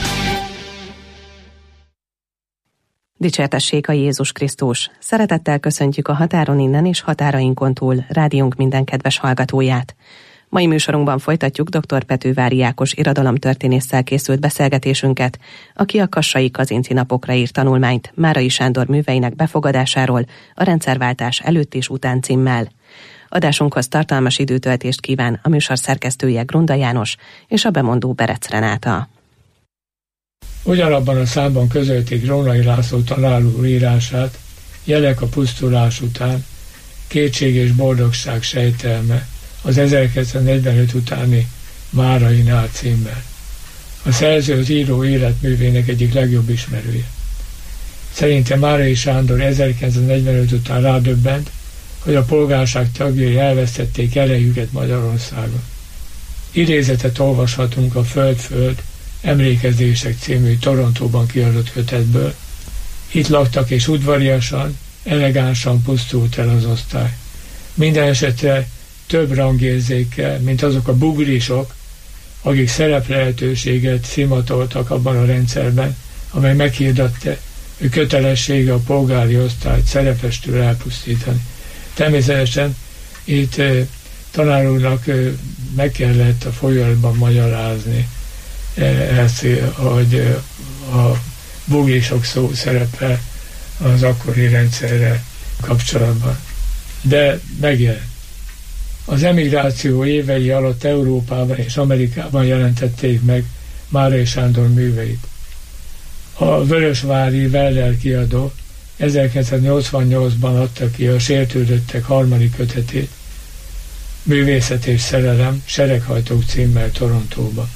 Dicsértessék a Jézus Krisztus! Szeretettel köszöntjük a határon innen és határainkon túl rádiónk minden kedves hallgatóját. Mai műsorunkban folytatjuk dr. Petővári Ákos irodalomtörténésszel készült beszélgetésünket, aki a Kassai Kazinci napokra írt tanulmányt Márai Sándor műveinek befogadásáról a rendszerváltás előtt és után címmel. Adásunkhoz tartalmas időtöltést kíván a műsor szerkesztője Grunda János és a bemondó Berec Renáta. Ugyanabban a számban közölték Rónai László tanár úr írását, Jelek a pusztulás után, kétség és boldogság sejtelme, az ezerkilencszáznegyvenöt utáni Márainál címmel. A szerző az író életművének egyik legjobb ismerője. Szerinte Márai Sándor ezerkilencszáznegyvenöt után rádöbbent, hogy a polgárság tagjai elvesztették erejüket Magyarországon. Idézetet olvashatunk a Föld-Föld Emlékezések című Torontóban kiadott kötetből. Itt laktak és udvariasan, elegánsan pusztult el az osztály. Minden esetre több rangérzékkel, mint azok a bugrisok, akik szereplehetőséget szimatoltak abban a rendszerben, amely meghirdatte, hogy kötelessége a polgári osztályt szerepestől elpusztítani. Természetesen itt e, tanár úrnak e, meg kellett a folyamatban magyarázni e, ezt, hogy e, a bugrisok szó szerepel az akkori rendszerrel kapcsolatban. De megjelent. Az emigráció évei alatt Európában és Amerikában jelentették meg Márai Sándor műveit. A Vörösvári Weller kiadó ezerkilencszáznyolcvannyolcban adta ki a Sértődöttek harmadik kötetét, Művészet és szerelem, Sereghajtók címmel Torontóban.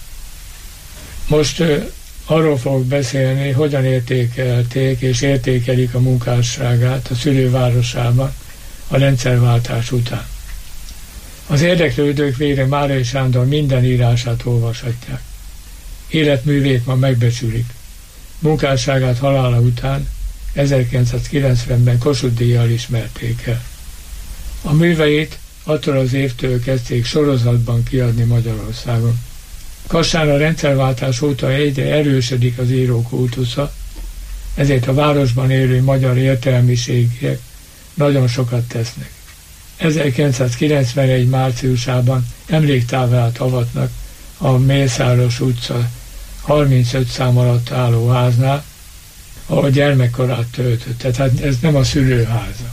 Most uh, arról fogok beszélni, hogyan értékelték és értékelik a munkásságát a szülővárosában a rendszerváltás után. Az érdeklődők végre Márai Sándor minden írását olvashatják. Életművét ma megbecsülik. Munkásságát halála után ezerkilencszázkilencvenben Kossuth-díjjal ismerték el. A műveit attól az évtől kezdték sorozatban kiadni Magyarországon. Kassán a rendszerváltás óta egyre erősödik az író kultusza, ezért a városban élő magyar értelmiségiek nagyon sokat tesznek. ezerkilencszázkilencvenegy márciusában emléktáblát avatnak a Mészáros utca harmincöt szám alatt álló háznál, ahol gyermekkorát töltött. Tehát ez nem a szülőháza.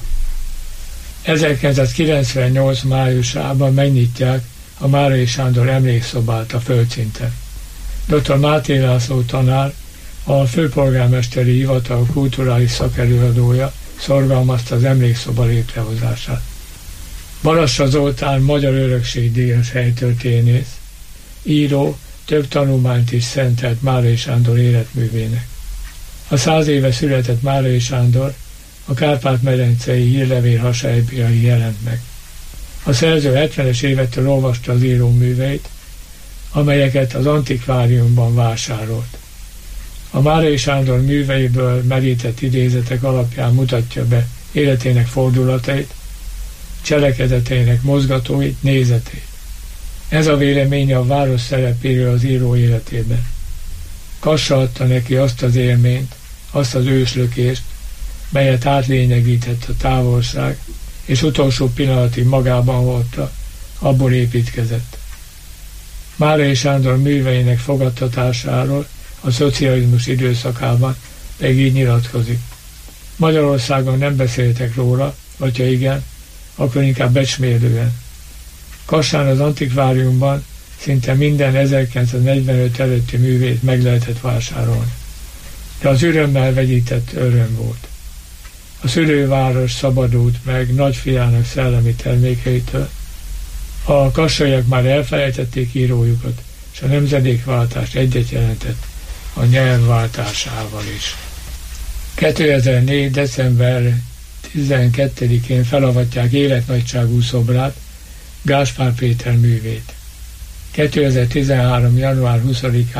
ezerkilencszázkilencvennyolc májusában megnyitják a Márai Sándor emlékszobát a földszinten. doktor Máté László tanár, a főpolgármesteri hivatal kulturális szakelőadója szorgalmazta az emlékszoba létrehozását. Balassa Zoltán magyar örökségdíjas helytörténész, író, több tanulmányt is szentelt Márai Sándor életművének. A száz éve született Márai Sándor a Kárpát-medencei Hírlevél hasábjai jelent meg. A szerző hetvenes évektől olvasta az író műveit, amelyeket az antikváriumban vásárolt. A Márai Sándor műveiből merített idézetek alapján mutatja be életének fordulatait, cselekedeteinek mozgatóit, nézetét. Ez a véleménye a város szerepéről az író életében. Kassa adta neki azt az élményt, azt az őslökést, melyet átlényegített a távolság, és utolsó pillanatig magában hordta, abból építkezett. Márai Sándor műveinek fogadtatásáról a szocializmus időszakában pedig így nyilatkozik. Magyarországon nem beszéltek róla, vagy ha igen, akkor inkább becsmérlően. Kassán az antikváriumban szinte minden ezerkilencszáznegyvenöt előtti művét meg lehetett vásárolni. De az örömmel vegyített öröm volt. A szülőváros szabadult meg nagyfiának szellemi termékeitől. A kassaiak már elfelejtették írójukat, és a nemzedékváltás egyet jelentett a nyelvváltásával is. kétezer-négy. december tizenkettedikén felavatják életnagyságú szobrát, Gáspár Péter művét. kétezer-tizenhárom. január huszadikán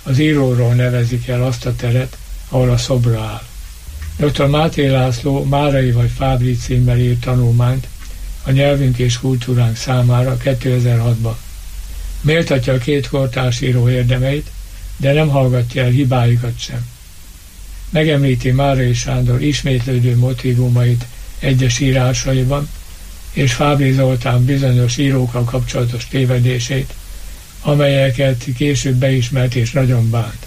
az íróról nevezik el azt a teret, ahol a szobra áll. doktor Máté László Márai vagy Fábri címmel írt tanulmányt a nyelvünk és kultúránk számára kétezer-hatban. Méltatja a két kortárs író érdemeit, de nem hallgatja el hibáikat sem. Megemlíti Márai Sándor ismétlődő motívumait egyes írásaiban, és Fábri Zoltán bizonyos írókkal kapcsolatos tévedését, amelyeket később beismert és nagyon bánt.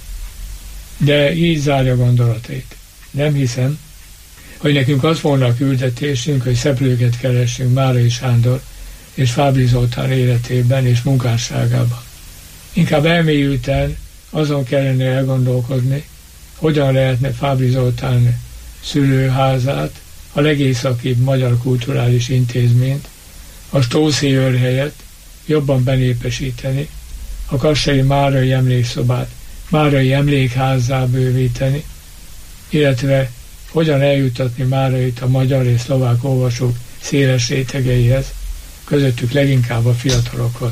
De így zárja gondolatait. Nem hiszem, hogy nekünk az volna a küldetésünk, hogy szeplőket keressünk Márai Sándor és Fábri Zoltán életében és munkásságában. Inkább elmélyülten azon kellene elgondolkodni, hogyan lehetne Fábri Zoltán szülőházát, a legészakibb magyar kulturális intézményt, a Stószé őrhelyet jobban benépesíteni, a kassai Márai emlékszobát Márai emlékházzá bővíteni, illetve hogyan eljutatni Márait a magyar és szlovák olvasók széles rétegeihez, közöttük leginkább a fiatalokhoz.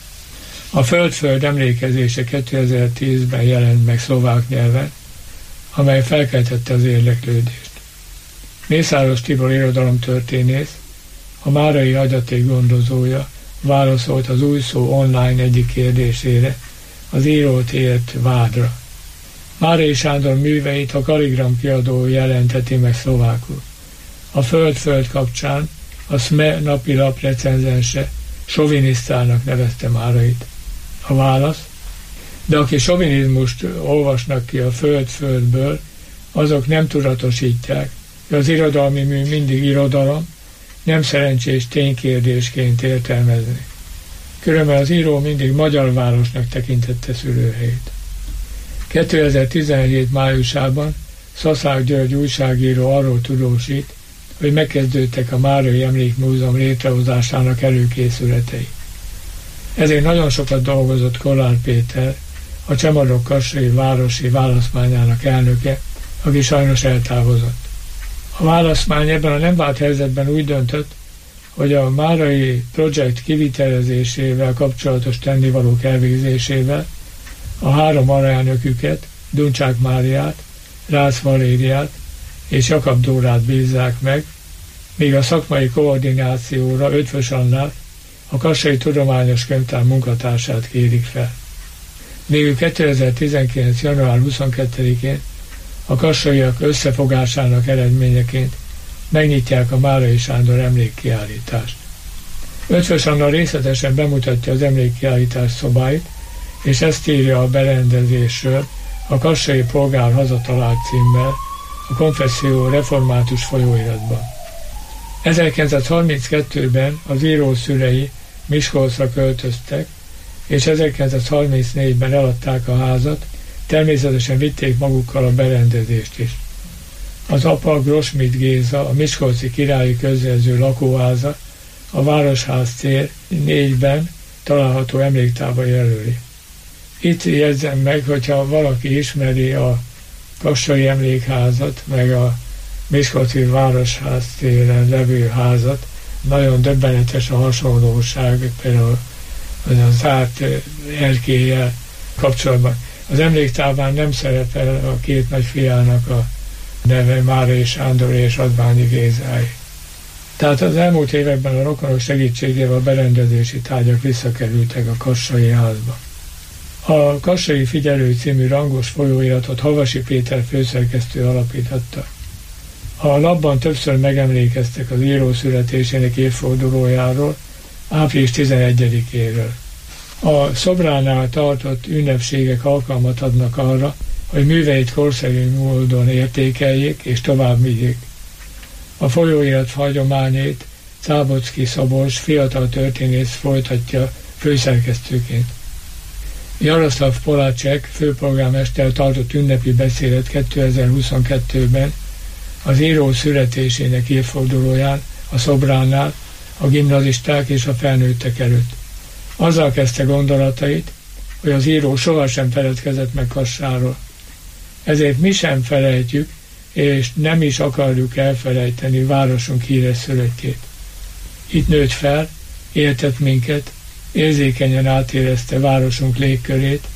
A Föld-Föld emlékezése kétezer-tízben jelent meg szlovák nyelven, amely felkeltette az érdeklődést. Mészáros Tibor irodalomtörténész, a márai hagyaték gondozója válaszolt az Új Szó online egyik kérdésére, az írót ért vádra. Márai Sándor műveit a Kaligram kiadó jelenteti meg szlovákul. A Föld-Föld kapcsán a es em e napilap recenzense sovinisztának nevezte Márait. A válasz: de aki sovinizmust olvasnak ki a Föld-Földből, azok nem tudatosítják, hogy az irodalmi mű mindig irodalom, nem szerencsés ténykérdésként értelmezni. Különben az író mindig magyar városnak tekintette szülőhelyét. kétezer-tizenhét májusában Szaszák György újságíró arról tudósít, hogy megkezdődtek a Márai Emlékmúzeum létrehozásának előkészületei. Ezért nagyon sokat dolgozott Kollár Péter, a Csemadok-Kassai városi választmányának elnöke, aki sajnos eltávozott. A választmány ebben a nem vált helyzetben úgy döntött, hogy a márai projekt kivitelezésével kapcsolatos tennivalók elvégzésével a három alelnöküket, Duncsák Máriát, Rácz Valériát és Jakab Dórát bízzák meg, míg a szakmai koordinációra Ötvös Annát, a Kassai Tudományos Könyvtár munkatársát kérik fel. Végül kétezer-tizenkilenc. január huszonkettedikén a kassaiak összefogásának eredményeként megnyitják a Márai Sándor emlékkiállítást. Ötvös Anna részletesen bemutatja az emlékkiállítás szobáit, és ezt írja a berendezésről a Kassai Polgár Hazatalált címmel a Konfesszió Református folyóiratban. ezerkilencszázharminckettőben az író szülei Miskolcra költöztek, és ezerkilencszázharmincnégyben eladták a házat, természetesen vitték magukkal a berendezést is. Az apa Grosmit Géza, a miskolci királyi közjegyző lakóháza, a Városház tér négyben található emléktábla jelöli. Itt jegyzem meg, hogyha valaki ismeri a Kassai Emlékházat, meg a miskolci Városház téren levő házat, nagyon döbbenetes a hasonlóság, például a zárt erkéllyel kapcsolatban. Az emléktáblán nem szerepel a két nagyfiának a neve, Márai Sándor és Radványi Gézáé. Tehát az elmúlt években a rokonok segítségével a berendezési tárgyak visszakerültek a kassai házba. A Kassai Figyelő című rangos folyóiratot Havasi Péter főszerkesztő alapította. A lapban többször megemlékeztek az író születésének évfordulójáról, április tizenegyedikéről. A szobránál tartott ünnepségek alkalmat adnak arra, hogy műveit korszerű módon értékeljék és tovább vigyék. A folyóirat hagyományait Cábocki Szabolcs fiatal történész folytatja főszerkesztőként. Jaroszláv Polácsek főpolgármester tartott ünnepi beszédet kétezer-huszonkettőben az író születésének évfordulóján a szobránál a gimnazisták és a felnőttek előtt. Azzal kezdte gondolatait, hogy az író sohasem feledkezett meg Kassáról. Ezért mi sem felejtjük, és nem is akarjuk elfelejteni városunk híres szülöttjét. Itt nőtt fel, éltett minket, érzékenyen átérezte városunk légkörét,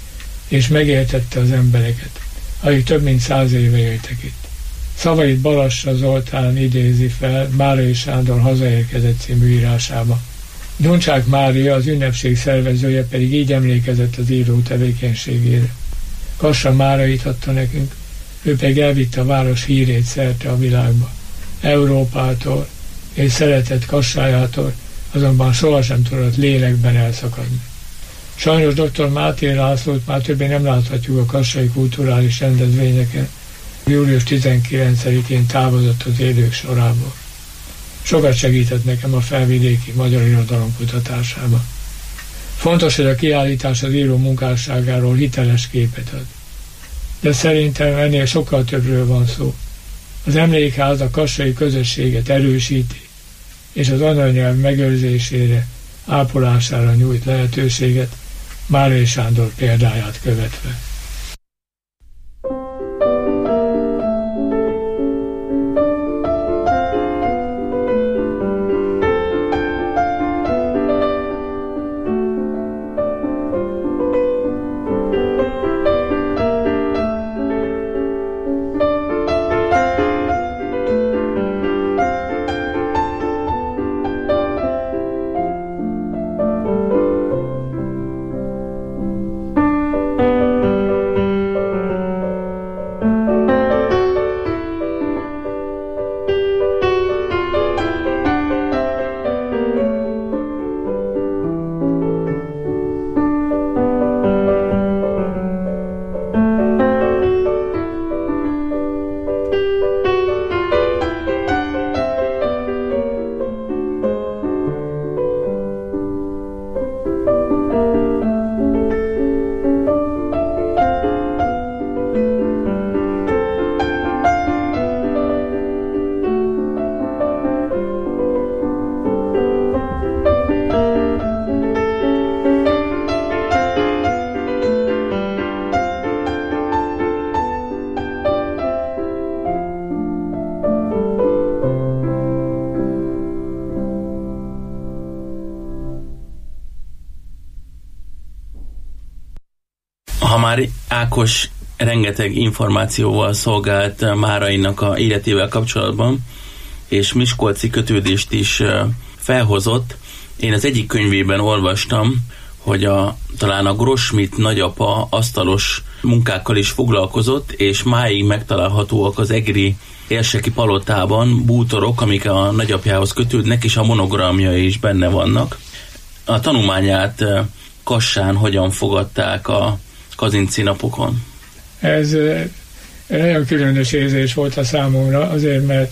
és megértette az embereket, akik több mint száz éve éltek itt. Szavait Balassa Zoltán idézi fel Márai Sándor Hazaérkezett című írásába. Duncsák Mária, az ünnepség szervezője pedig így emlékezett az író tevékenységére. Kassa Márait adta nekünk, ő pedig elvitte a város hírét szerte a világba. Európától és szeretett Kassájától azonban sohasem tudott lélekben elszakadni. Sajnos dr. Máté Lászlót már többé nem láthatjuk a kassai kulturális rendezvényeken. július tizenkilencedikén távozott az élők sorából. Sokat segített nekem a felvidéki magyar irodalom kutatásában. Fontos, hogy a kiállítás az író munkásságáról hiteles képet ad. De szerintem ennél sokkal többről van szó. Az emlékház a kassai közösséget erősíti, és az anyanyelv megőrzésére, ápolására nyújt lehetőséget, Márai Sándor példáját követve. Ha már Ákos rengeteg információval szolgált Márainak a életével kapcsolatban, és miskolci kötődést is felhozott, én az egyik könyvében olvastam, hogy a, talán a Grossschmidt nagyapa asztalos munkákkal is foglalkozott, és máig megtalálhatóak az egri érseki palotában bútorok, amik a nagyapjához kötődnek, és a monogramjai is benne vannak. A tanulmányát Kassán hogyan fogadták a Kazinczy napokon? Ez nagyon különös érzés volt a számomra, azért, mert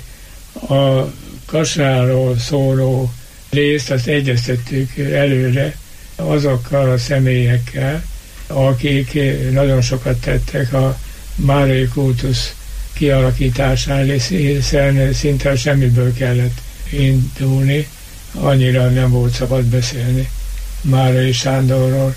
a Kassáról szóló részt azt egyeztettük előre azokkal a személyekkel, akik nagyon sokat tettek a márai kultusz kialakításán, hiszen szinte semmiből kellett indulni, annyira nem volt szabad beszélni Márai Sándorról,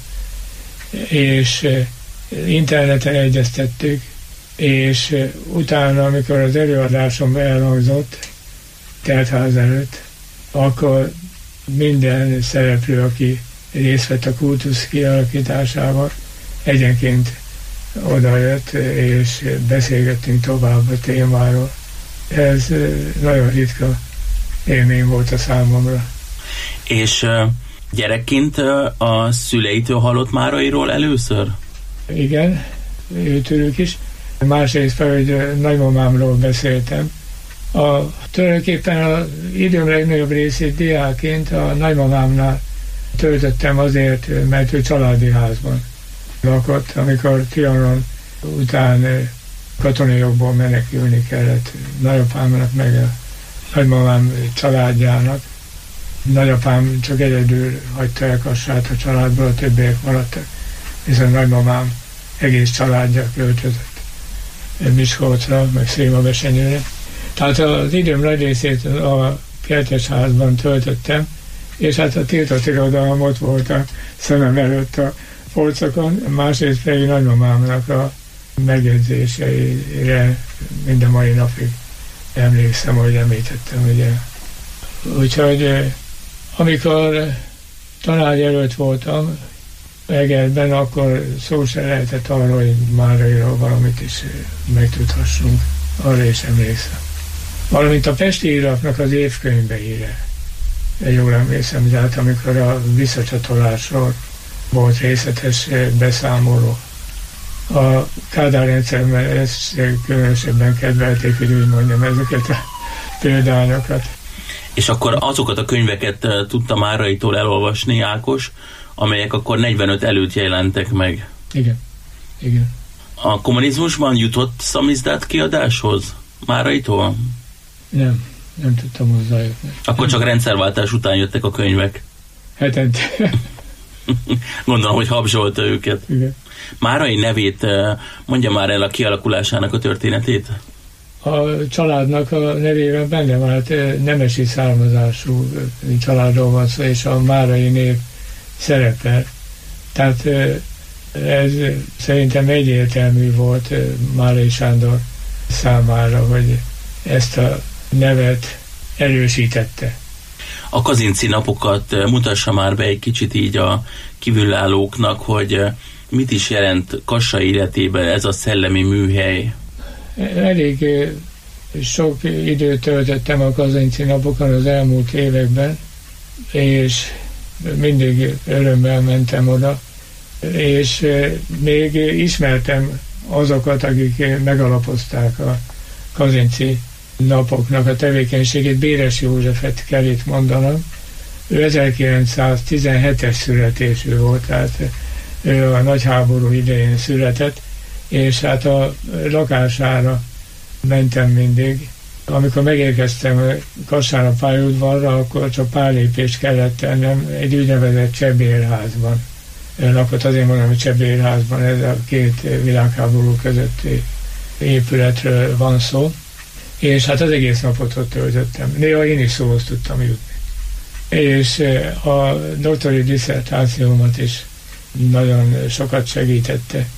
és interneten egyeztettük, és utána, amikor az előadásom elhangzott teltház előtt, akkor minden szereplő, aki részt vett a kultusz kialakításával, egyenként odajött, és beszélgettünk tovább a témáról. Ez nagyon ritka élmény volt a számomra. És gyerekként a szüleitől hallott Márairól először? Igen, őtőlük is. Másrészt fel, hogy nagymamámról beszéltem. A, tulajdonképpen az időm legnagyobb részét diákként a nagymamámnál töltöttem azért, mert ő családi házban lakott, amikor Trianon után katonai jogból menekülni kellett nagyapámnak, meg a nagymamám családjának. Nagyapám csak egyedül hagyta el Kassát a családból, a többiek maradtak, hiszen nagymamám egész családja költözött Miskolcra, meg Szilvabesenyőre. Tehát az időm nagy részét a kertesházban töltöttem, és hát a tiltott irodalom ott volt a szemem előtt a polcokon, másrészt pedig nagymamámnak a megjegyzéseire mind a mai napig emlékszem, hogy említettem, ugye. Úgyhogy amikor tanárjelölt voltam, Egerben, akkor szó se lehetett arra, hogy Márairól valamit is megtudhassunk. Arra is emlékszem. Valamint a pesti írapnak az évkönyveire. Jól emlékszem, tehát amikor a visszacsatolásról volt részletes beszámoló. A Kádár rendszerben ezt különösebben kedvelték, hogy úgy mondjam, ezeket a példányokat. És akkor azokat a könyveket tudta Máraitól elolvasni Ákos, amelyek akkor negyvenöt előtt jelentek meg. Igen, igen. A kommunizmusban jutott szamizdát kiadáshoz Máraitól? Nem, nem tudtam hozzájutni. Akkor csak rendszerváltás után jöttek a könyvek? Hetente. Gondolom, hogy habzsolta őket. Igen. Márai nevét mondja már el a kialakulásának a történetét? A családnak a nevében benne vált nemesi származású családról van szó, és a Márai név szerepel. Tehát ez szerintem egyértelmű volt Márai Sándor számára, hogy ezt a nevet erősítette. A Kazinczy napokat mutassa már be egy kicsit így a kívülállóknak, hogy mit is jelent Kassa életében ez a szellemi műhely. Elég sok időt töltöttem a Kazinczy napokon az elmúlt években, és mindig örömmel mentem oda, és még ismertem azokat, akik megalapozták a Kazinczy napoknak a tevékenységét. Béres Józsefet kell itt mondanom. Ő ezerkilencszáztizenhetes születésű volt, tehát ő a nagyháború idején született, és hát a lakására mentem mindig. Amikor megérkeztem Kassán a pályaudvarra, akkor csak pár lépést kellett tennem egy úgynevezett csebérházban. Lakott, azért mondom, hogy csebérházban, ez a két világháború közötti épületről van szó. És hát az egész napot ott töltöttem. Néha én is szóhoz tudtam jutni. És a doktori disszertációmat is nagyon sokat segítette.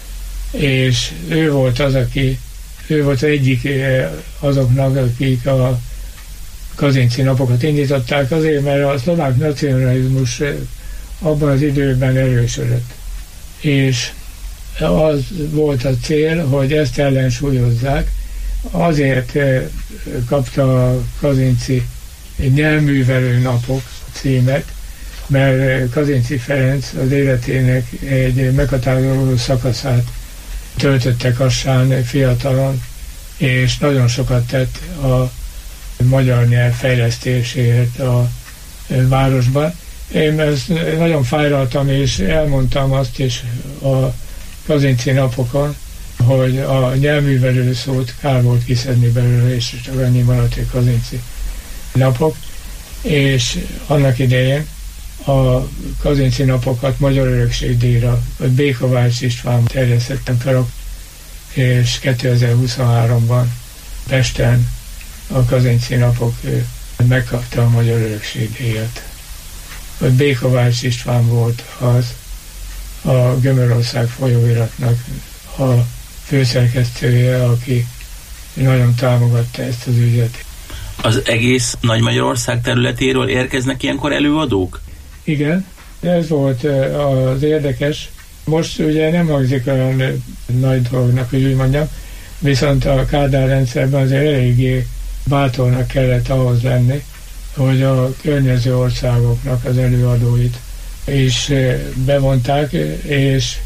És ő volt az, aki, ő volt egyik azoknak, akik a Kazinczy napokat indították, azért, mert a szlovák nacionalizmus abban az időben erősödött. És az volt a cél, hogy ezt ellensúlyozzák. Azért kapta a Kazinczy nyelvművelő napok címet, mert Kazinczy Ferenc az életének egy meghatározó szakaszát töltötte Kassán fiatalon, és nagyon sokat tett a magyar nyelv fejlesztéséért a városban. Én ezt nagyon fájlaltam, és elmondtam azt is a Kazinczy napokon, hogy a nyelvművelő szót kár volt kiszedni belőle, és csak annyi maradt, hogy Kazinczy napok. És annak idején a Kazinczy napokat Magyar Örökségdíjra, vagy Békovács István terjesztettem fel, és kétezer-huszonháromban Pesten a Kazinczy napok megkapta a Magyar Örökségdíjat. Vagy Békovács István volt az a Gömörország folyóiratnak a főszerkesztője, aki nagyon támogatta ezt az ügyet. Az egész Nagy-Magyarország területéről érkeznek ilyenkor előadók? Igen, ez volt az érdekes. Most ugye nem hangzik olyan nagy dolognak, hogy úgy mondjam, viszont a Kádár rendszerben azért eléggé bátornak kellett ahhoz lenni, hogy a környező országoknak az előadóit is bevonták, és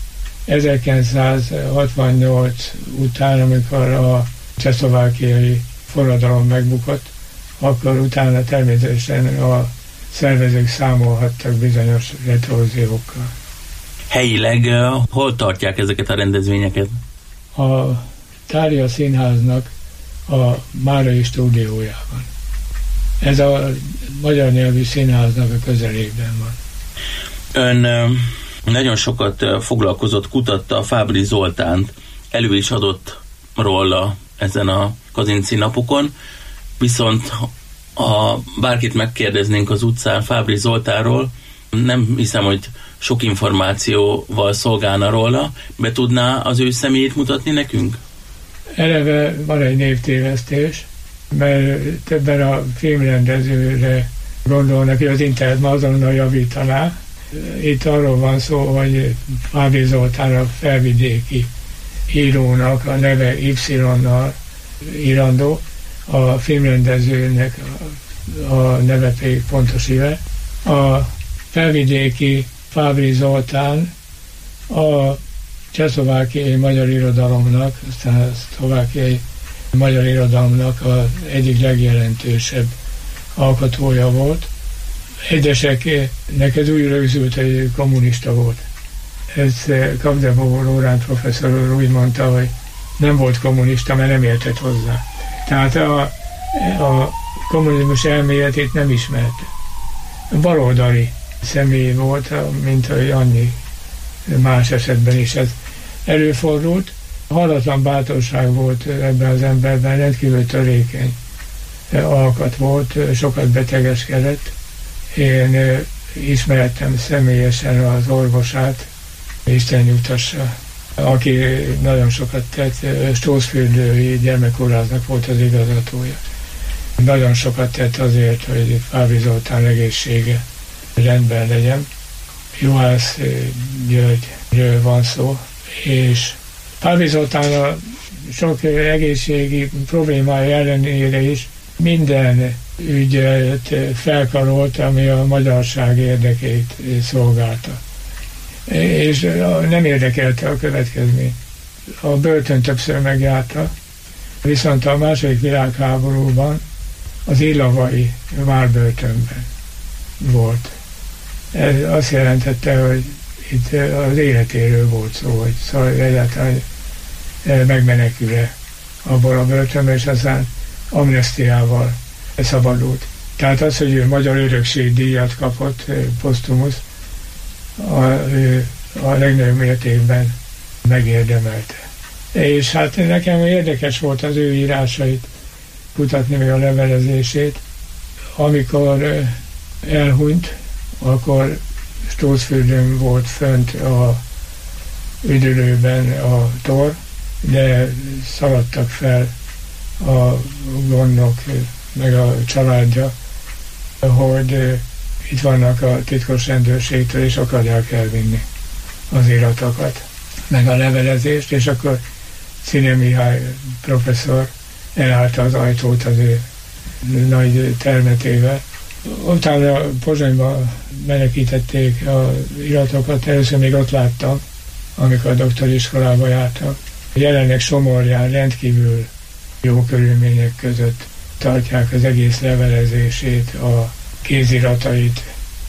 ezerkilencszázhatvannyolc után, amikor a csehszlovákiai forradalom megbukott, akkor utána természetesen a szervezők számolhattak bizonyos retorziókkal. Helyileg uh, hol tartják ezeket a rendezvényeket? A Thália Színháznak a Márai stúdiójában. Ez a magyar nyelvű színháznak a közelében van. Ön uh, nagyon sokat uh, foglalkozott, kutatta a Fábry Zoltánt, elő is adott róla ezen a Kazinczy napokon, viszont ha bárkit megkérdeznénk az utcán Fábry Zoltánról, nem hiszem, hogy sok információval szolgálna róla. Be tudná az ő személyét mutatni nekünk? Eleve van egy névtévesztés, mert többen a filmrendezőre gondolnak, hogy az internet ma azonnal javítaná. Itt arról van szó, hogy Fábri Zoltán a felvidéki írónak a neve Y-nal írandó, a filmrendezőnek a, a neve pedig pontos éve. A felvidéki Fábri Zoltán a csehszlovákiai magyar irodalomnak, aztán a szlovákiai magyar irodalomnak az egyik legjelentősebb alkotója volt. Egyeseknek ez úgy rögzült, hogy kommunista volt. Ez Kapdebó Lóránt professzor úr úgy mondta, hogy nem volt kommunista, mert nem értett hozzá. Tehát a, a kommunizmus elméletét nem ismerte. Baloldali személy volt, mint hogy annyi más esetben is ez előfordult. Hallatlan bátorság volt ebben az emberben, rendkívül törékeny alkat volt, sokat betegeskedett. Én ismertem személyesen az orvosát, Isten nyugtassa, aki nagyon sokat tett, Stószfürdői gyermekkórháznak volt az igazgatója. Nagyon sokat tett azért, hogy Fábri Zoltán egészsége rendben legyen. Juhász Györgyről van szó, és Fábri Zoltán a sok egészségi problémája ellenére is minden ügyet felkarolt, ami a magyarság érdekeit szolgálta. És nem érdekelte a következmény. A börtön többször megjárta, viszont a második világháborúban az illavai várbörtönben volt. Ez azt jelentette, hogy itt az életéről volt szó, hogy szóval egyáltalán megmenekül-e abból a börtönből, és aztán amnestiával szabadult. Tehát az, hogy ő magyar örökségdíjat kapott, posztumusz, a, a legnagyobb mértékben megérdemelte. És hát nekem érdekes volt az ő írásait kutatni, meg a levelezését. Amikor elhunyt, akkor Stószfürdőn volt fönt a üdülőben a tor, de szaladtak fel a gondok, meg a családja, hogy itt vannak a titkos rendőrségtől, és akarják elvinni az iratokat, meg a levelezést, és akkor Színe Mihály professzor elállta az ajtót az ő nagy termetével. Utána Pozsonyba menekítették az iratokat, először még ott láttam, amikor a doktoriskolába jártam. Jelenleg Somorján rendkívül jó körülmények között tartják az egész levelezését, a kéziratait,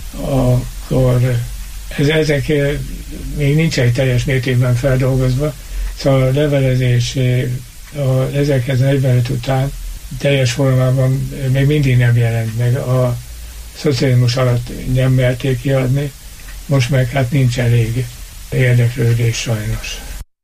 akkor ez, ezek még nincsenek teljes mértékben feldolgozva, szóval a levelezés a ezerkilencszáznegyvenöt után teljes formában még mindig nem jelent meg. A szocializmus alatt nem merték kiadni, most meg hát nincs elég érdeklődés sajnos.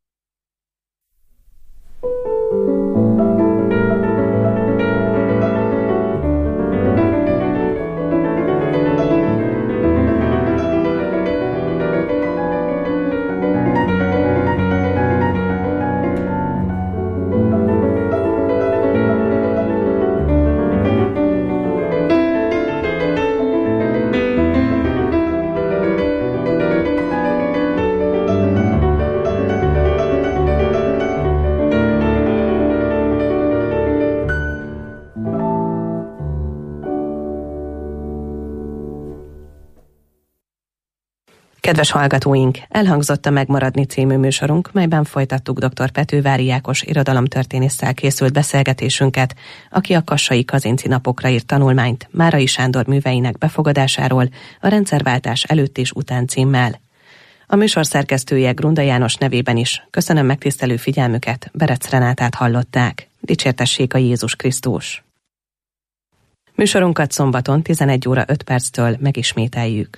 Kedves hallgatóink, elhangzott a Megmaradni című műsorunk, melyben folytattuk dr. Petővári Ákos irodalomtörténésszel készült beszélgetésünket, aki a Kassai Kazinci napokra írt tanulmányt Márai Sándor műveinek befogadásáról a rendszerváltás előtt és után címmel. A műsor szerkesztője Grunda János nevében is köszönöm megtisztelő figyelmüket, Berec Renátát hallották. Dicsértessék a Jézus Krisztus! Műsorunkat szombaton tizenegy óra öt perctől megismételjük.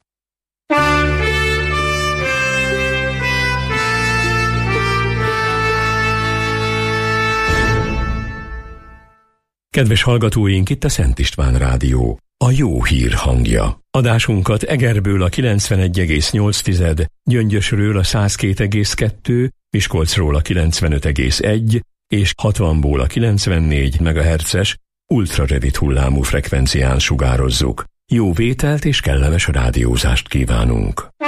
Kedves hallgatóink, itt a Szent István Rádió, a jó hír hangja. Adásunkat Egerből a kilencvenegy egész nyolc, Gyöngyösről a száz két egész kettő, Miskolcról a kilencvenöt egész egy és hatvanból a kilencvennégy megahertzes ultrarövid hullámú frekvencián sugározzuk. Jó vételt és kellemes rádiózást kívánunk.